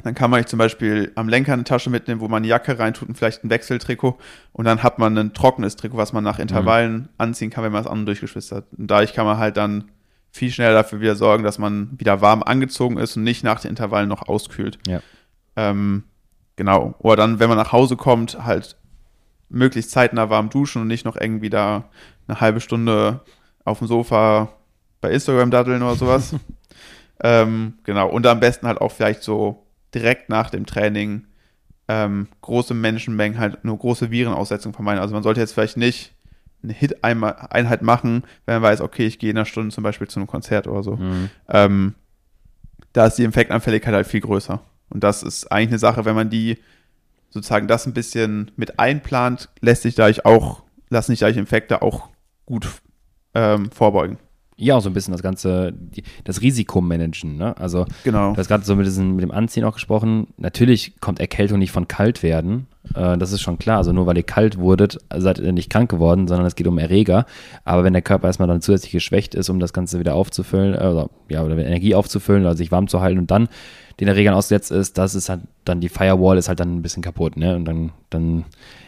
Dann kann man sich zum Beispiel am Lenker eine Tasche mitnehmen, wo man eine Jacke reintut und vielleicht ein Wechseltrikot. Und dann hat man ein trockenes Trikot, was man nach Intervallen mhm. anziehen kann, wenn man das andere durchgeschwitzt hat. Und dadurch kann man halt dann viel schneller dafür wieder sorgen, dass man wieder warm angezogen ist und nicht nach den Intervallen noch auskühlt. Ja. Ähm, genau. Oder dann, wenn man nach Hause kommt, halt möglichst zeitnah warm duschen und nicht noch irgendwie da eine halbe Stunde auf dem Sofa bei Instagram daddeln oder sowas. ähm, genau. Und am besten halt auch vielleicht so direkt nach dem Training ähm, große Menschenmengen, halt nur große Virenaussetzung vermeiden. Also man sollte jetzt vielleicht nicht eine Hit-Einheit machen, wenn man weiß, okay, ich gehe in einer Stunde zum Beispiel zu einem Konzert oder so. Mhm. Ähm, da ist die Infektanfälligkeit halt viel größer. Und das ist eigentlich eine Sache, wenn man die sozusagen das ein bisschen mit einplant, lässt sich dadurch auch, lassen sich dadurch Infekte auch gut ähm, vorbeugen. Ja, auch so ein bisschen das ganze, die, das Risiko managen, ne? Also, genau. Du hast gerade so mit, diesen, mit dem Anziehen auch gesprochen. Natürlich kommt Erkältung nicht von kalt werden. Äh, das ist schon klar. Also nur weil ihr kalt wurdet, seid ihr nicht krank geworden, sondern es geht um Erreger. Aber wenn der Körper erstmal dann zusätzlich geschwächt ist, um das Ganze wieder aufzufüllen, äh, ja, oder Energie aufzufüllen oder sich warm zu halten und dann den Erregern ausgesetzt ist, das ist halt dann die Firewall ist halt dann ein bisschen kaputt, ne? Und dann, dann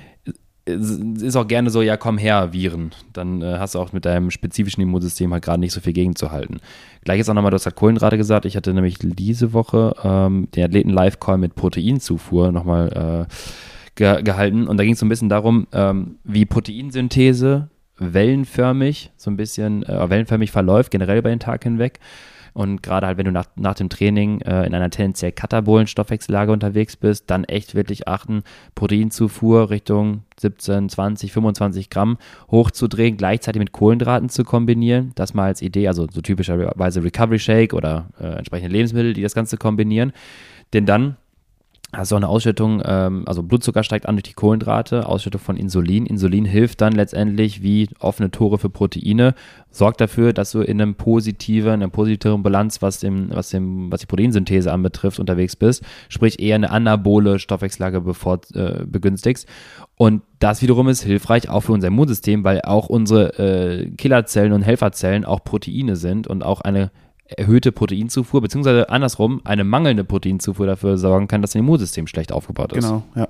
ist auch gerne so, ja komm her, Viren. Dann äh, hast du auch mit deinem spezifischen Immunsystem halt gerade nicht so viel gegenzuhalten. Gleich ist auch nochmal, du hast halt Kohlenhydrate gesagt, ich hatte nämlich diese Woche ähm, den Athleten-Live-Call mit Proteinzufuhr nochmal äh, ge- gehalten und da ging es so ein bisschen darum, ähm, wie Proteinsynthese wellenförmig, so ein bisschen äh, wellenförmig verläuft, generell über den Tag hinweg. Und gerade halt, wenn du nach, nach dem Training äh, in einer tendenziell katabolen Stoffwechsellage unterwegs bist, dann echt wirklich achten, Proteinzufuhr Richtung siebzehn, zwanzig, fünfundzwanzig Gramm hochzudrehen, gleichzeitig mit Kohlenhydraten zu kombinieren. Das mal als Idee, also so typischerweise Recovery Shake oder äh, entsprechende Lebensmittel, die das Ganze kombinieren. Denn dann hast du auch eine Ausschüttung, ähm, also Blutzucker steigt an durch die Kohlenhydrate, Ausschüttung von Insulin. Insulin hilft dann letztendlich wie offene Tore für Proteine, sorgt dafür, dass du in einem positiven, in einer positiveren Bilanz, was dem, was dem, was die Proteinsynthese anbetrifft, unterwegs bist, sprich eher eine anabole Stoffwechsellage bevor, äh, begünstigst. Und das wiederum ist hilfreich auch für unser Immunsystem, weil auch unsere äh, Killerzellen und Helferzellen auch Proteine sind und auch eine erhöhte Proteinzufuhr, beziehungsweise andersrum, eine mangelnde Proteinzufuhr dafür sorgen kann, dass dein Immunsystem schlecht aufgebaut ist. Genau, ja.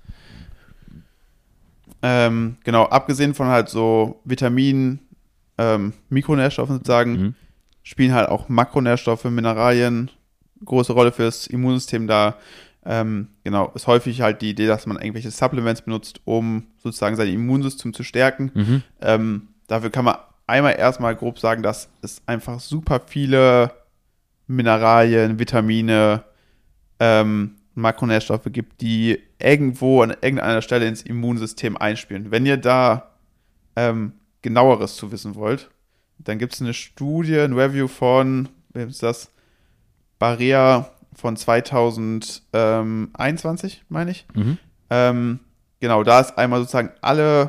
Ähm, genau, abgesehen von halt so Vitaminen, ähm, Mikronährstoffen sozusagen, mhm. spielen halt auch Makronährstoffe, Mineralien große Rolle fürs Immunsystem da. Ähm, genau, ist häufig halt die Idee, dass man irgendwelche Supplements benutzt, um sozusagen sein Immunsystem zu stärken. Mhm. Ähm, dafür kann man einmal erstmal grob sagen, dass es einfach super viele Mineralien, Vitamine, ähm, Makronährstoffe gibt, die irgendwo an irgendeiner Stelle ins Immunsystem einspielen. Wenn ihr da ähm, genaueres zu wissen wollt, dann gibt es eine Studie, ein Review von, wem ist das? Barea von zweitausendeinundzwanzig, meine ich. Mhm. Ähm, genau, da ist einmal sozusagen alle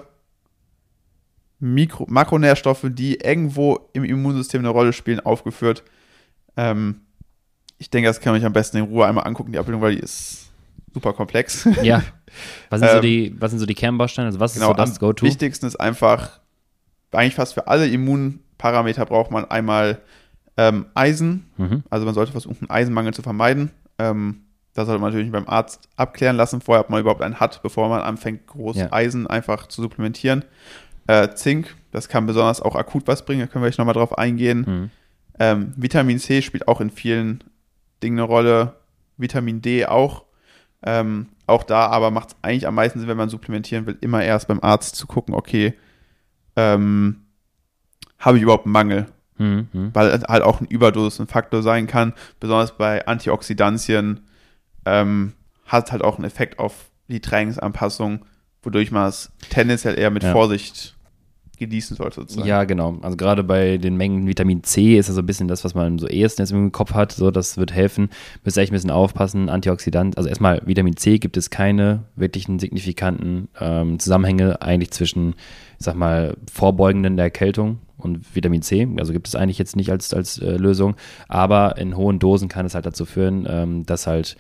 Mikro- Makronährstoffe, die irgendwo im Immunsystem eine Rolle spielen, aufgeführt. Ähm, ich denke, das kann man sich am besten in Ruhe einmal angucken, die Abbildung, weil die ist super komplex. Ja. Was sind, ähm, so, die, was sind so die Kernbausteine? Also was genau, ist so das Go-To? Am wichtigsten ist einfach, eigentlich fast für alle Immunparameter braucht man einmal ähm, Eisen. Mhm. Also man sollte versuchen, einen Eisenmangel zu vermeiden. Ähm, das sollte man natürlich beim Arzt abklären lassen, vorher, ob man überhaupt einen hat, bevor man anfängt, groß ja. Eisen einfach zu supplementieren. Äh, Zink, das kann besonders auch akut was bringen, da können wir gleich nochmal drauf eingehen. Mhm. Ähm, Vitamin C spielt auch in vielen Dingen eine Rolle. Vitamin D auch. Ähm, auch da aber macht es eigentlich am meisten Sinn, wenn man supplementieren will, immer erst beim Arzt zu gucken, okay, ähm, habe ich überhaupt einen Mangel? Mhm. Weil halt auch ein Überdosis ein Faktor sein kann. Besonders bei Antioxidantien ähm, hat halt auch einen Effekt auf die Trainingsanpassung, wodurch man es tendenziell eher mit ja. Vorsicht genießen sollte sozusagen. Ja, genau. Also gerade bei den Mengen Vitamin C ist das so ein bisschen das, was man so ehesten jetzt im Kopf hat. So, das wird helfen. Müsst ihr echt ein bisschen aufpassen. Antioxidant, also erstmal Vitamin C gibt es keine wirklichen signifikanten ähm, Zusammenhänge eigentlich zwischen, ich sag mal, Vorbeugenden der Erkältung und Vitamin C. Also gibt es eigentlich jetzt nicht als, als äh, Lösung. Aber in hohen Dosen kann es halt dazu führen, ähm, dass halt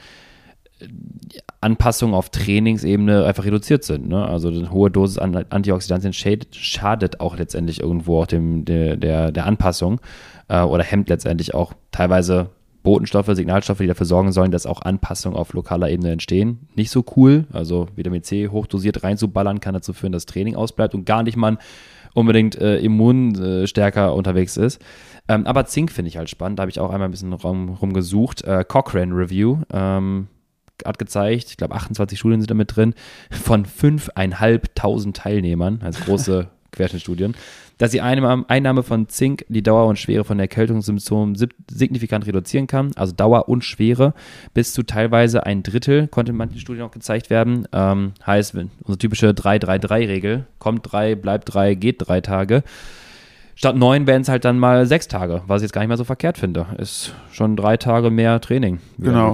Anpassungen auf Trainingsebene einfach reduziert sind. Ne? Also eine hohe Dosis an Antioxidantien schadet, schadet auch letztendlich irgendwo auch dem, der, der, der Anpassung äh, oder hemmt letztendlich auch teilweise Botenstoffe, Signalstoffe, die dafür sorgen sollen, dass auch Anpassungen auf lokaler Ebene entstehen. Nicht so cool, also Vitamin C hochdosiert reinzuballern kann dazu führen, dass Training ausbleibt und gar nicht man unbedingt äh, immunstärker unterwegs ist. Ähm, aber Zink finde ich halt spannend, da habe ich auch einmal ein bisschen rum, rumgesucht. Äh, Cochrane Review ähm, hat gezeigt, ich glaube achtundzwanzig Studien sind da mit drin, von fünftausendfünfhundert Teilnehmern, also große Querschnittstudien, dass die Einnahme von Zink die Dauer und Schwere von Erkältungssymptomen signifikant reduzieren kann, also Dauer und Schwere, bis zu teilweise ein Drittel, konnte in manchen Studien auch gezeigt werden. Ähm, heißt, wenn unsere typische drei drei drei Regel, kommt drei, bleibt drei, geht drei Tage. Statt neun wären es halt dann mal sechs Tage, was ich jetzt gar nicht mehr so verkehrt finde. Ist schon drei Tage mehr Training. Genau.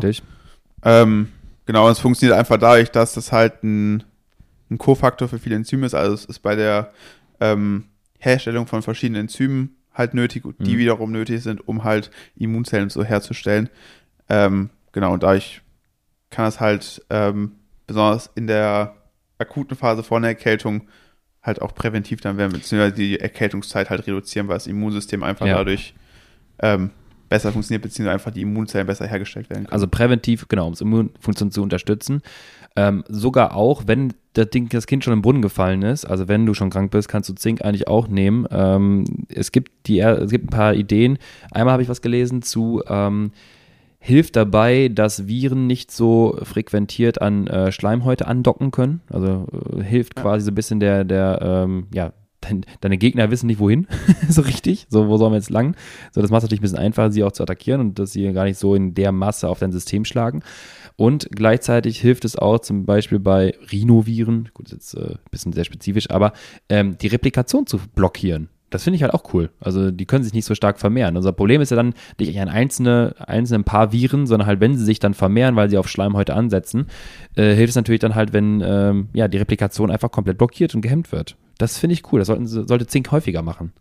Ähm, genau, es funktioniert einfach dadurch, dass das halt ein, ein Kofaktor für viele Enzyme ist. Also es ist bei der ähm, Herstellung von verschiedenen Enzymen halt nötig, die mhm. wiederum nötig sind, um halt Immunzellen so herzustellen. Ähm, genau, und dadurch kann es halt ähm, besonders in der akuten Phase vor einer Erkältung halt auch präventiv dann werden, beziehungsweise die Erkältungszeit halt reduzieren, weil das Immunsystem einfach ja. dadurch ähm, besser funktioniert, beziehungsweise einfach die Immunzellen besser hergestellt werden können. Also präventiv, genau, um das Immunfunktion zu unterstützen. Ähm, sogar auch, wenn das, Ding, das Kind schon im Brunnen gefallen ist, also wenn du schon krank bist, kannst du Zink eigentlich auch nehmen. Ähm, es gibt die, es gibt ein paar Ideen. Einmal habe ich was gelesen zu ähm, hilft dabei, dass Viren nicht so frequentiert an äh, Schleimhäute andocken können. Also äh, hilft ja. quasi so ein bisschen der, der ähm, ja, dein, deine Gegner wissen nicht wohin, so richtig, so wo sollen wir jetzt lang. So, das macht es natürlich ein bisschen einfacher, sie auch zu attackieren und dass sie gar nicht so in der Masse auf dein System schlagen. Und gleichzeitig hilft es auch zum Beispiel bei Rhinoviren, gut, das ist jetzt äh, ein bisschen sehr spezifisch, aber ähm, die Replikation zu blockieren. Das finde ich halt auch cool. Also die können sich nicht so stark vermehren. Unser Problem ist ja dann nicht ein einzelne, einzelne paar Viren, sondern halt, wenn sie sich dann vermehren, weil sie auf Schleimhäute ansetzen, äh, hilft es natürlich dann halt, wenn ähm, ja, die Replikation einfach komplett blockiert und gehemmt wird. Das finde ich cool. Das sollten, sollte Zink häufiger machen.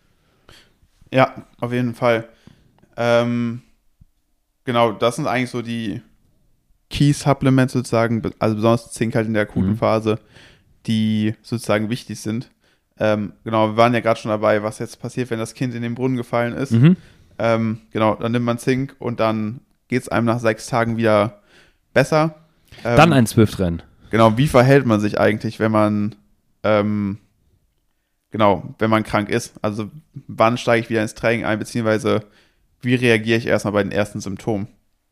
Ja, auf jeden Fall. Ähm, genau, das sind eigentlich so die Key Supplements sozusagen, also besonders Zink halt in der akuten mhm. Phase, die sozusagen wichtig sind. Ähm, genau, wir waren ja gerade schon dabei, was jetzt passiert, wenn das Kind in den Brunnen gefallen ist. Mhm. Ähm, genau, dann nimmt man Zink und dann geht es einem nach sechs Tagen wieder besser. Ähm, dann ein Swift-Rennen. Genau, wie verhält man sich eigentlich, wenn man ähm, genau, wenn man krank ist? Also wann steige ich wieder ins Training ein, beziehungsweise wie reagiere ich erstmal bei den ersten Symptomen?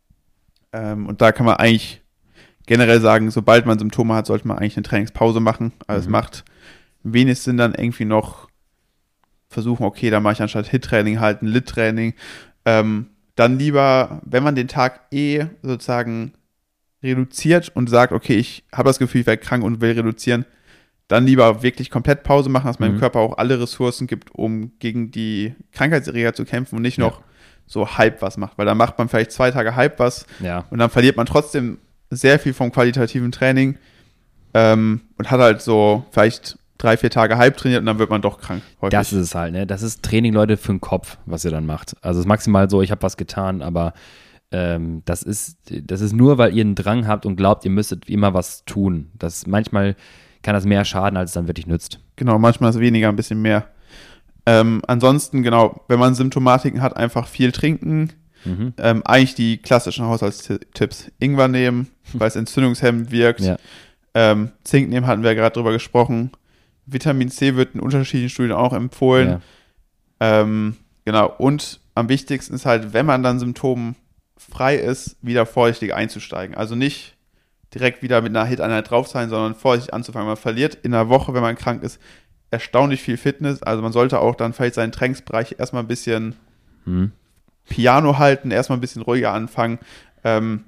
Ähm, und da kann man eigentlich generell sagen, sobald man Symptome hat, sollte man eigentlich eine Trainingspause machen. Also mhm. es macht wenig Sinn dann irgendwie noch versuchen, okay, da mache ich anstatt Hit-Training halt ein Lit-Training. Ähm, dann lieber, wenn man den Tag eh sozusagen reduziert und sagt, okay, ich habe das Gefühl, ich werde krank und will reduzieren, dann lieber wirklich komplett Pause machen, dass man mhm. dem Körper auch alle Ressourcen gibt, um gegen die Krankheitserreger zu kämpfen und nicht noch ja. so halb was macht, weil dann macht man vielleicht zwei Tage halb was ja. und dann verliert man trotzdem sehr viel vom qualitativen Training ähm, und hat halt so vielleicht drei, vier Tage halb trainiert und dann wird man doch krank. Häufig. Das ist es halt, ne? Das ist Training, Leute, für den Kopf, was ihr dann macht. Also es ist maximal so, ich habe was getan, aber ähm, das ist, das ist nur, weil ihr einen Drang habt und glaubt, ihr müsstet immer was tun. Das manchmal kann das mehr schaden, als es dann wirklich nützt. Genau, manchmal ist es weniger, ein bisschen mehr. Ähm, ansonsten, genau, wenn man Symptomatiken hat, einfach viel trinken. Mhm. Ähm, eigentlich die klassischen Haushaltstipps. Ingwer nehmen, weil es entzündungshemmend wirkt. Ja. Ähm, Zink nehmen, hatten wir gerade drüber gesprochen. Vitamin C wird in unterschiedlichen Studien auch empfohlen. Ja. Ähm, genau, und am wichtigsten ist halt, wenn man dann symptomfrei ist, wieder vorsichtig einzusteigen. Also nicht direkt wieder mit einer Hit-Einheit drauf sein, sondern vorsichtig anzufangen. Man verliert in einer Woche, wenn man krank ist, erstaunlich viel Fitness. Also man sollte auch dann vielleicht seinen Trainingsbereich erstmal ein bisschen hm. Piano halten, erstmal ein bisschen ruhiger anfangen. Ähm,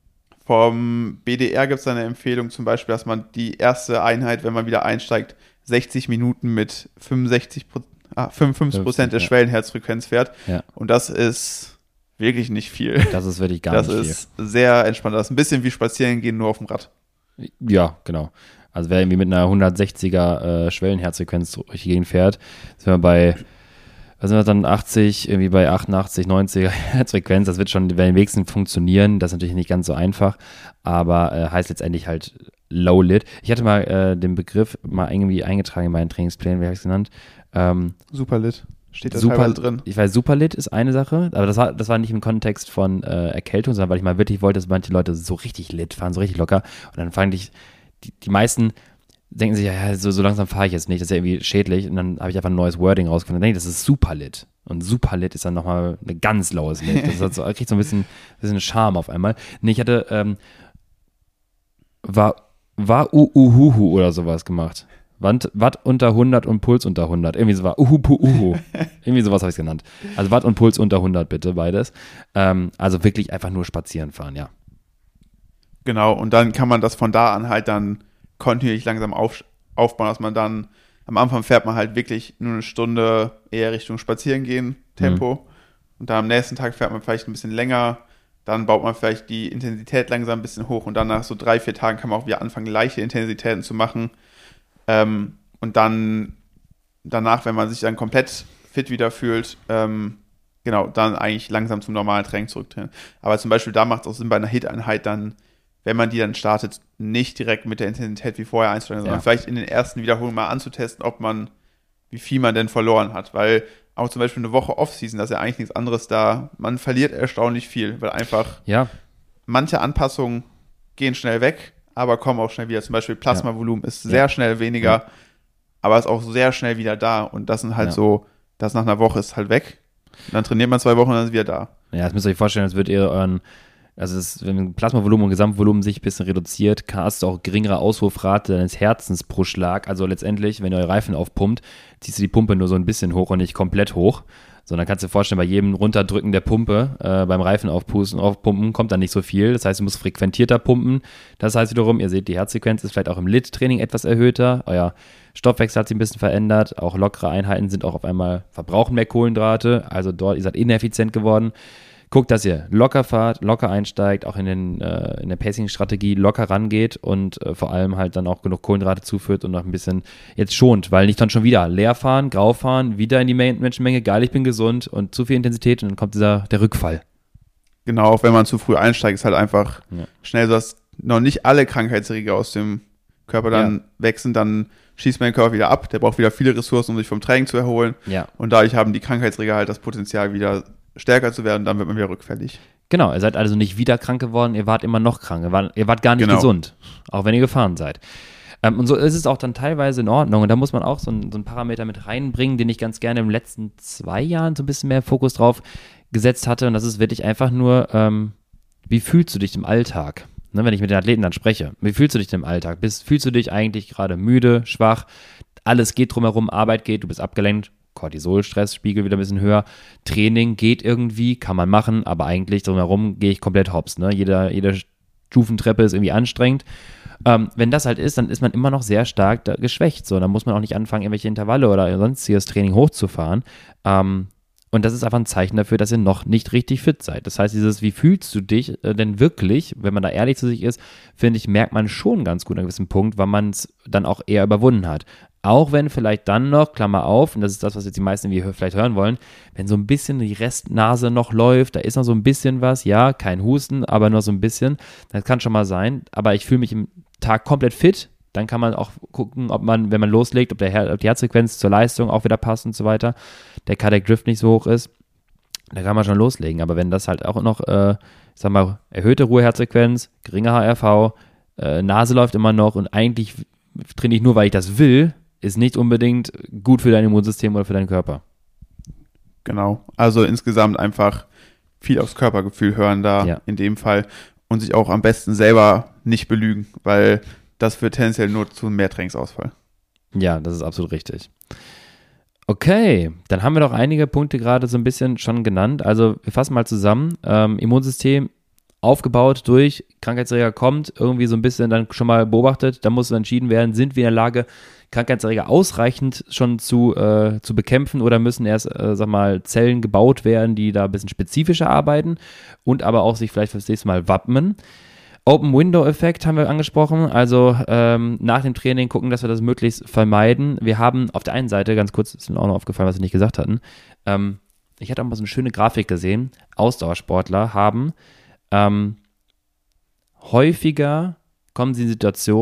vom B D R gibt es eine Empfehlung zum Beispiel, dass man die erste Einheit, wenn man wieder einsteigt, sechzig Minuten mit fünfundsechzig, ah, fünfundfünfzig Prozent der ja. Schwellenherzfrequenz fährt. Ja. Und das ist wirklich nicht viel. Das ist wirklich gar das nicht viel. Das ist sehr entspannt. Das ist ein bisschen wie spazieren gehen, nur auf dem Rad. Ja, genau. Also wer irgendwie mit einer hundertsechziger äh, Schwellenherzfrequenz durch die Gegend fährt, sind wir bei, was sind wir dann, achtzig, irgendwie bei achtundachtzig, neunziger Herzfrequenz. Das wird schon bei den wenigsten funktionieren. Das ist natürlich nicht ganz so einfach, aber äh, heißt letztendlich halt Low Lit. Ich hatte mal äh, den Begriff mal irgendwie eingetragen in meinen Trainingsplänen, wie habe ich es genannt? Ähm, Super Lit. Steht da super, teilweise drin. Ich weiß, Superlit ist eine Sache, aber das war, das war nicht im Kontext von äh, Erkältung, sondern weil ich mal wirklich wollte, dass manche Leute so richtig lit fahren, so richtig locker. Und dann fand ich, die, die meisten denken sich, ja, ja so, so langsam fahre ich jetzt nicht, das ist ja irgendwie schädlich. Und dann habe ich einfach ein neues Wording rausgefunden. Dann denke ich, das ist Superlit. Und Superlit ist dann nochmal eine ganz laues Lit. Das hat so, kriegt so ein bisschen, bisschen Charme auf einmal. Nee, ich hatte, ähm, war, war Uhuhu oder sowas gemacht. Watt, Watt unter hundert und Puls unter hundert. Irgendwie so war Uhu, pu, Uhu. Irgendwie sowas habe ich es genannt. Also Watt und Puls unter hundert bitte, beides. Ähm, also wirklich einfach nur spazieren fahren, ja. Genau, und dann kann man das von da an halt dann kontinuierlich langsam auf, aufbauen, dass man dann, am Anfang fährt man halt wirklich nur eine Stunde eher Richtung Spazierengehen, Tempo. Mhm. Und dann am nächsten Tag fährt man vielleicht ein bisschen länger. Dann baut man vielleicht die Intensität langsam ein bisschen hoch und dann nach so drei, vier Tagen kann man auch wieder anfangen, leichte Intensitäten zu machen. Ähm, und dann danach, wenn man sich dann komplett fit wieder fühlt, ähm, genau, dann eigentlich langsam zum normalen Training zurücktreten. Aber zum Beispiel da macht es auch Sinn, bei einer Hit-Einheit dann, wenn man die dann startet, nicht direkt mit der Intensität wie vorher einzusteigen, sondern ja. vielleicht in den ersten Wiederholungen mal anzutesten, ob man, wie viel man denn verloren hat. Weil auch zum Beispiel eine Woche Off-Season, das ist ja eigentlich nichts anderes da. Man verliert erstaunlich viel, weil einfach ja. manche Anpassungen gehen schnell weg, aber kommen auch schnell wieder. Zum Beispiel Plasmavolumen ja. ist sehr ja. schnell weniger, ja. aber ist auch sehr schnell wieder da. Und das sind halt ja. so, das nach einer Woche ist halt weg. Und dann trainiert man zwei Wochen und dann ist wieder da. Ja, das müsst ihr euch vorstellen, als würdet ihr euren, also das, wenn Plasmavolumen und Gesamtvolumen sich ein bisschen reduziert, hast du auch geringere Auswurfrate deines Herzens pro Schlag. Also letztendlich, wenn ihr eure Reifen aufpumpt, ziehst du die Pumpe nur so ein bisschen hoch und nicht komplett hoch. Sondern kannst du dir vorstellen, bei jedem Runterdrücken der Pumpe, äh, beim Reifen aufpusten, aufpumpen, kommt dann nicht so viel. Das heißt, du musst frequentierter pumpen. Das heißt wiederum, ihr seht, die Herzfrequenz ist vielleicht auch im Lit-Training etwas erhöhter. Euer Stoffwechsel hat sich ein bisschen verändert. Auch lockere Einheiten sind auch auf einmal, verbrauchen mehr Kohlenhydrate. Also dort, ihr seid ineffizient geworden. Guckt, dass ihr locker fahrt, locker einsteigt, auch in, den, äh, in der Pacing-Strategie locker rangeht und äh, vor allem halt dann auch genug Kohlenhydrate zuführt und noch ein bisschen jetzt schont, weil nicht dann schon wieder leer fahren, grau fahren, wieder in die Menschenmenge, geil, ich bin gesund und zu viel Intensität und dann kommt dieser der Rückfall. Genau, auch wenn man zu früh einsteigt, ist halt einfach ja. schnell so, dass noch nicht alle Krankheitserreger aus dem Körper dann ja. weg sind, dann schießt man den Körper wieder ab, der braucht wieder viele Ressourcen, um sich vom Training zu erholen ja. und dadurch haben die Krankheitserreger halt das Potenzial wieder stärker zu werden, dann wird man wieder rückfällig. Genau, ihr seid also nicht wieder krank geworden, ihr wart immer noch krank, ihr wart, ihr wart gar nicht genau. gesund, auch wenn ihr gefahren seid. Ähm, und so ist es auch dann teilweise in Ordnung und da muss man auch so, ein, so einen Parameter mit reinbringen, den ich ganz gerne in den letzten zwei Jahren so ein bisschen mehr Fokus drauf gesetzt hatte und das ist wirklich einfach nur, ähm, wie fühlst du dich im Alltag? Ne, wenn ich mit den Athleten dann spreche, wie fühlst du dich denn im Alltag? Bist, fühlst du dich eigentlich gerade müde, schwach, alles geht drumherum, Arbeit geht, du bist abgelenkt, Cortisol-Stressspiegel wieder ein bisschen höher. Training geht irgendwie, kann man machen, aber eigentlich drumherum gehe ich komplett hops. Ne? Jeder, jede Stufentreppe ist irgendwie anstrengend. Ähm, wenn das halt ist, dann ist man immer noch sehr stark da geschwächt. So, dann muss man auch nicht anfangen, irgendwelche Intervalle oder sonstiges Training hochzufahren. Ähm, und das ist einfach ein Zeichen dafür, dass ihr noch nicht richtig fit seid. Das heißt, dieses, wie fühlst du dich äh, denn wirklich, wenn man da ehrlich zu sich ist, finde ich, merkt man schon ganz gut an einem gewissen Punkt, weil man es dann auch eher überwunden hat. Auch wenn vielleicht dann noch, Klammer auf, und das ist das, was jetzt die meisten irgendwie vielleicht hören wollen, wenn so ein bisschen die Restnase noch läuft, da ist noch so ein bisschen was, ja, kein Husten, aber nur so ein bisschen, das kann schon mal sein, aber ich fühle mich im Tag komplett fit, dann kann man auch gucken, ob man, wenn man loslegt, ob, der Her- ob die Herzfrequenz zur Leistung auch wieder passt und so weiter, der Cardiac Drift nicht so hoch ist, da kann man schon loslegen, aber wenn das halt auch noch, äh, ich sag mal, erhöhte Ruheherzfrequenz, geringer H R V, äh, Nase läuft immer noch und eigentlich trainiere ich nur, weil ich das will, ist nicht unbedingt gut für dein Immunsystem oder für deinen Körper. Genau, also insgesamt einfach viel aufs Körpergefühl hören da ja. in dem Fall und sich auch am besten selber nicht belügen, weil das führt tendenziell nur zu mehr Trainingsausfall. Ja, das ist absolut richtig. Okay, dann haben wir doch einige Punkte gerade so ein bisschen schon genannt. Also wir fassen mal zusammen. Ähm, Immunsystem aufgebaut durch Krankheitserreger kommt, irgendwie so ein bisschen dann schon mal beobachtet, dann muss entschieden werden, sind wir in der Lage, Krankheitserreger ausreichend schon zu, äh, zu bekämpfen oder müssen erst, äh, sag mal, Zellen gebaut werden, die da ein bisschen spezifischer arbeiten und aber auch sich vielleicht fürs nächste Mal wappnen. Open-Window-Effekt haben wir angesprochen, also ähm, nach dem Training gucken, dass wir das möglichst vermeiden. Wir haben auf der einen Seite, ganz kurz, ist mir auch noch aufgefallen, was wir nicht gesagt hatten, ähm, ich hatte auch mal so eine schöne Grafik gesehen, Ausdauersportler haben ähm, häufiger kommen sie in Situationen,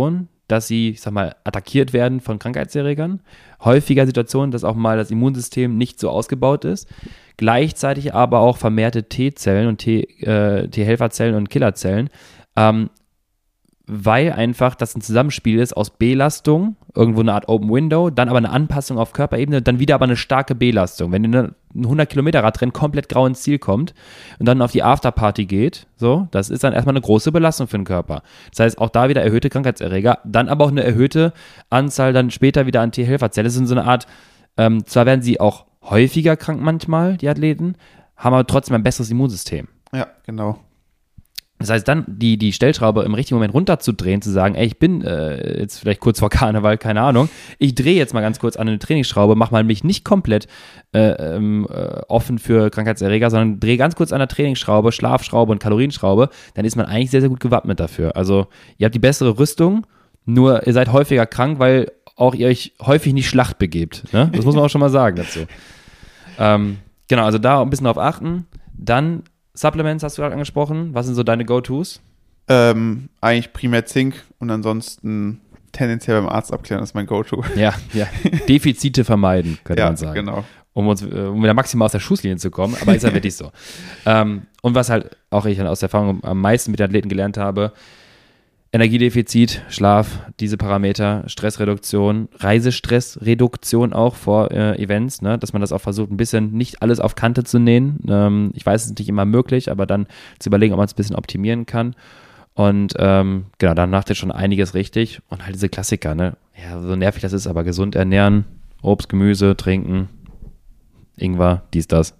dass sie, ich sag mal, attackiert werden von Krankheitserregern. Häufiger Situationen, dass auch mal das Immunsystem nicht so ausgebaut ist. Gleichzeitig aber auch vermehrte T-Zellen und T, äh, T-Helferzellen und Killerzellen, ähm, weil einfach das ein Zusammenspiel ist aus Belastung, irgendwo eine Art Open Window, dann aber eine Anpassung auf Körperebene, dann wieder aber eine starke Belastung. Wenn ein hundert Kilometer Radrennen komplett grau ins Ziel kommt und dann auf die Afterparty geht, so, das ist dann erstmal eine große Belastung für den Körper. Das heißt, auch da wieder erhöhte Krankheitserreger, dann aber auch eine erhöhte Anzahl dann später wieder an T-Helferzellen. Das sind so eine Art, ähm, zwar werden sie auch häufiger krank manchmal, die Athleten, haben aber trotzdem ein besseres Immunsystem. Ja, genau. Das heißt, dann die, die Stellschraube im richtigen Moment runterzudrehen, zu sagen, ey, ich bin äh, jetzt vielleicht kurz vor Karneval, keine Ahnung, ich drehe jetzt mal ganz kurz an eine Trainingsschraube, mach mal mich nicht komplett äh, ähm, äh, offen für Krankheitserreger, sondern drehe ganz kurz an der Trainingsschraube, Schlafschraube und Kalorienschraube, dann ist man eigentlich sehr, sehr gut gewappnet dafür. Also ihr habt die bessere Rüstung, nur ihr seid häufiger krank, weil auch ihr euch häufig nicht Schlacht begebt. Ne? Das muss man auch schon mal sagen dazu. ähm, genau, also da ein bisschen drauf achten. Dann Supplements hast du gerade angesprochen. Was sind so deine Go-Tos? Ähm, eigentlich primär Zink und ansonsten tendenziell beim Arzt abklären, das ist mein Go-To. Ja, ja. Defizite vermeiden, könnte ja, man sagen. Genau. Um uns, um wieder maximal aus der Schusslinie zu kommen, aber ist ja wirklich so. Ähm, und was halt auch ich aus der Erfahrung am meisten mit den Athleten gelernt habe, Energiedefizit, Schlaf, diese Parameter, Stressreduktion, Reisestressreduktion auch vor äh, Events, ne, dass man das auch versucht, ein bisschen nicht alles auf Kante zu nähen. Ähm, ich weiß, es ist nicht immer möglich, aber dann zu überlegen, ob man es ein bisschen optimieren kann. Und ähm, genau, dann macht ihr schon einiges richtig. Und halt diese Klassiker, ne? Ja, so nervig das ist, aber gesund ernähren, Obst, Gemüse, trinken, Ingwer, dies, das.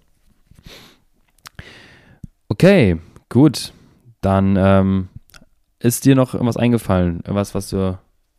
Okay, gut. Dann ähm, ist dir noch irgendwas eingefallen? Irgendwas, was du...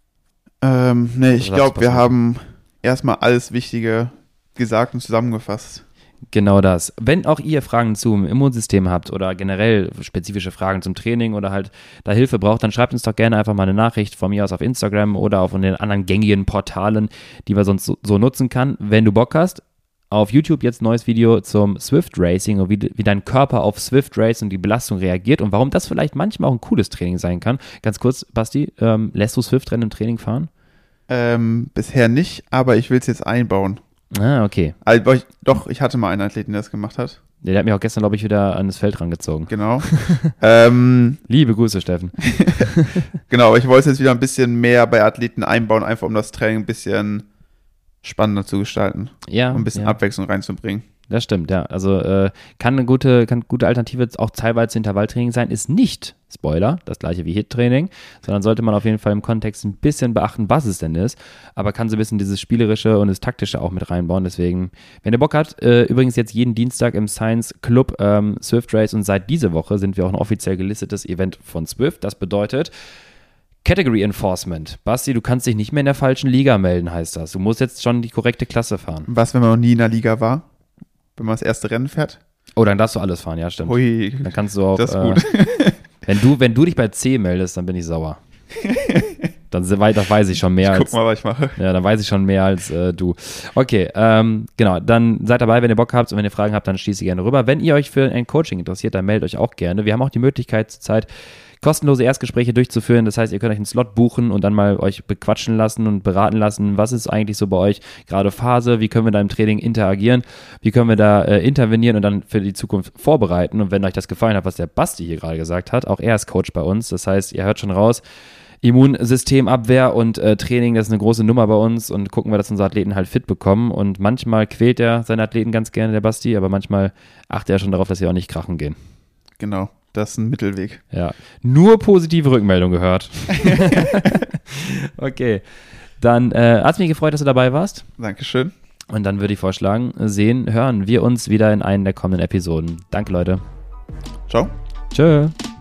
Ähm, nee, ich Was glaube, wir passiert? haben erstmal alles Wichtige gesagt und zusammengefasst. Genau das. Wenn auch ihr Fragen zum Immunsystem habt oder generell spezifische Fragen zum Training oder halt da Hilfe braucht, dann schreibt uns doch gerne einfach mal eine Nachricht von mir aus auf Instagram oder auf den anderen gängigen Portalen, die man sonst so, so nutzen kann. Wenn du Bock hast, auf YouTube jetzt ein neues Video zum Swift Racing und wie, wie dein Körper auf Swift Race und die Belastung reagiert und warum das vielleicht manchmal auch ein cooles Training sein kann. Ganz kurz, Basti, ähm, lässt du Swift-Rennen im Training fahren? Ähm, bisher nicht, aber ich will es jetzt einbauen. Ah, okay. Also, ich, doch, ich hatte mal einen Athleten, der das gemacht hat. Der hat mich auch gestern, glaube ich, wieder an das Feld rangezogen. Genau. ähm, Liebe Grüße, Steffen. genau, aber ich wollte es jetzt wieder ein bisschen mehr bei Athleten einbauen, einfach um das Training ein bisschen spannender zu gestalten. Ja. Um ein bisschen ja. Abwechslung reinzubringen. Das stimmt, ja. Also äh, kann eine gute, kann gute Alternative auch teilweise Intervalltraining sein, ist nicht, Spoiler, das gleiche wie HIIT-Training, sondern sollte man auf jeden Fall im Kontext ein bisschen beachten, was es denn ist, aber kann so ein bisschen dieses Spielerische und das Taktische auch mit reinbauen. Deswegen, wenn ihr Bock habt, äh, übrigens jetzt jeden Dienstag im Science Club ähm, Swift Race und seit dieser Woche sind wir auch ein offiziell gelistetes Event von Swift. Das bedeutet Category Enforcement. Basti, du kannst dich nicht mehr in der falschen Liga melden, heißt das. Du musst jetzt schon die korrekte Klasse fahren. Was, wenn man noch nie in der Liga war? Wenn man das erste Rennen fährt? Oh, dann darfst du alles fahren, ja, stimmt. Ui, Dann kannst du auch, das ist gut. Äh, wenn, du, wenn du dich bei C meldest, dann bin ich sauer. Dann se- das weiß ich schon mehr ich als. guck mal, was ich mache. Ja, dann weiß ich schon mehr als äh, du. Okay, ähm, genau, dann seid dabei, wenn ihr Bock habt und wenn ihr Fragen habt, dann schließt ihr gerne rüber. Wenn ihr euch für ein Coaching interessiert, dann meldet euch auch gerne. Wir haben auch die Möglichkeit zurzeit kostenlose Erstgespräche durchzuführen. Das heißt, ihr könnt euch einen Slot buchen und dann mal euch bequatschen lassen und beraten lassen. Was ist eigentlich so bei euch gerade Phase? Wie können wir da im Training interagieren? Wie können wir da äh, intervenieren und dann für die Zukunft vorbereiten? Und wenn euch das gefallen hat, was der Basti hier gerade gesagt hat, auch er ist Coach bei uns. Das heißt, ihr hört schon raus, Immunsystemabwehr und äh, Training, das ist eine große Nummer bei uns und gucken wir, dass unsere Athleten halt fit bekommen. Und manchmal quält er seine Athleten ganz gerne, der Basti, aber manchmal achtet er schon darauf, dass sie auch nicht krachen gehen. Genau, das ist ein Mittelweg. Ja, nur positive Rückmeldung gehört. Okay, dann äh, hat es mich gefreut, dass du dabei warst. Dankeschön. Und dann würde ich vorschlagen, sehen, hören wir uns wieder in einer der kommenden Episoden. Danke, Leute. Ciao. Tschö.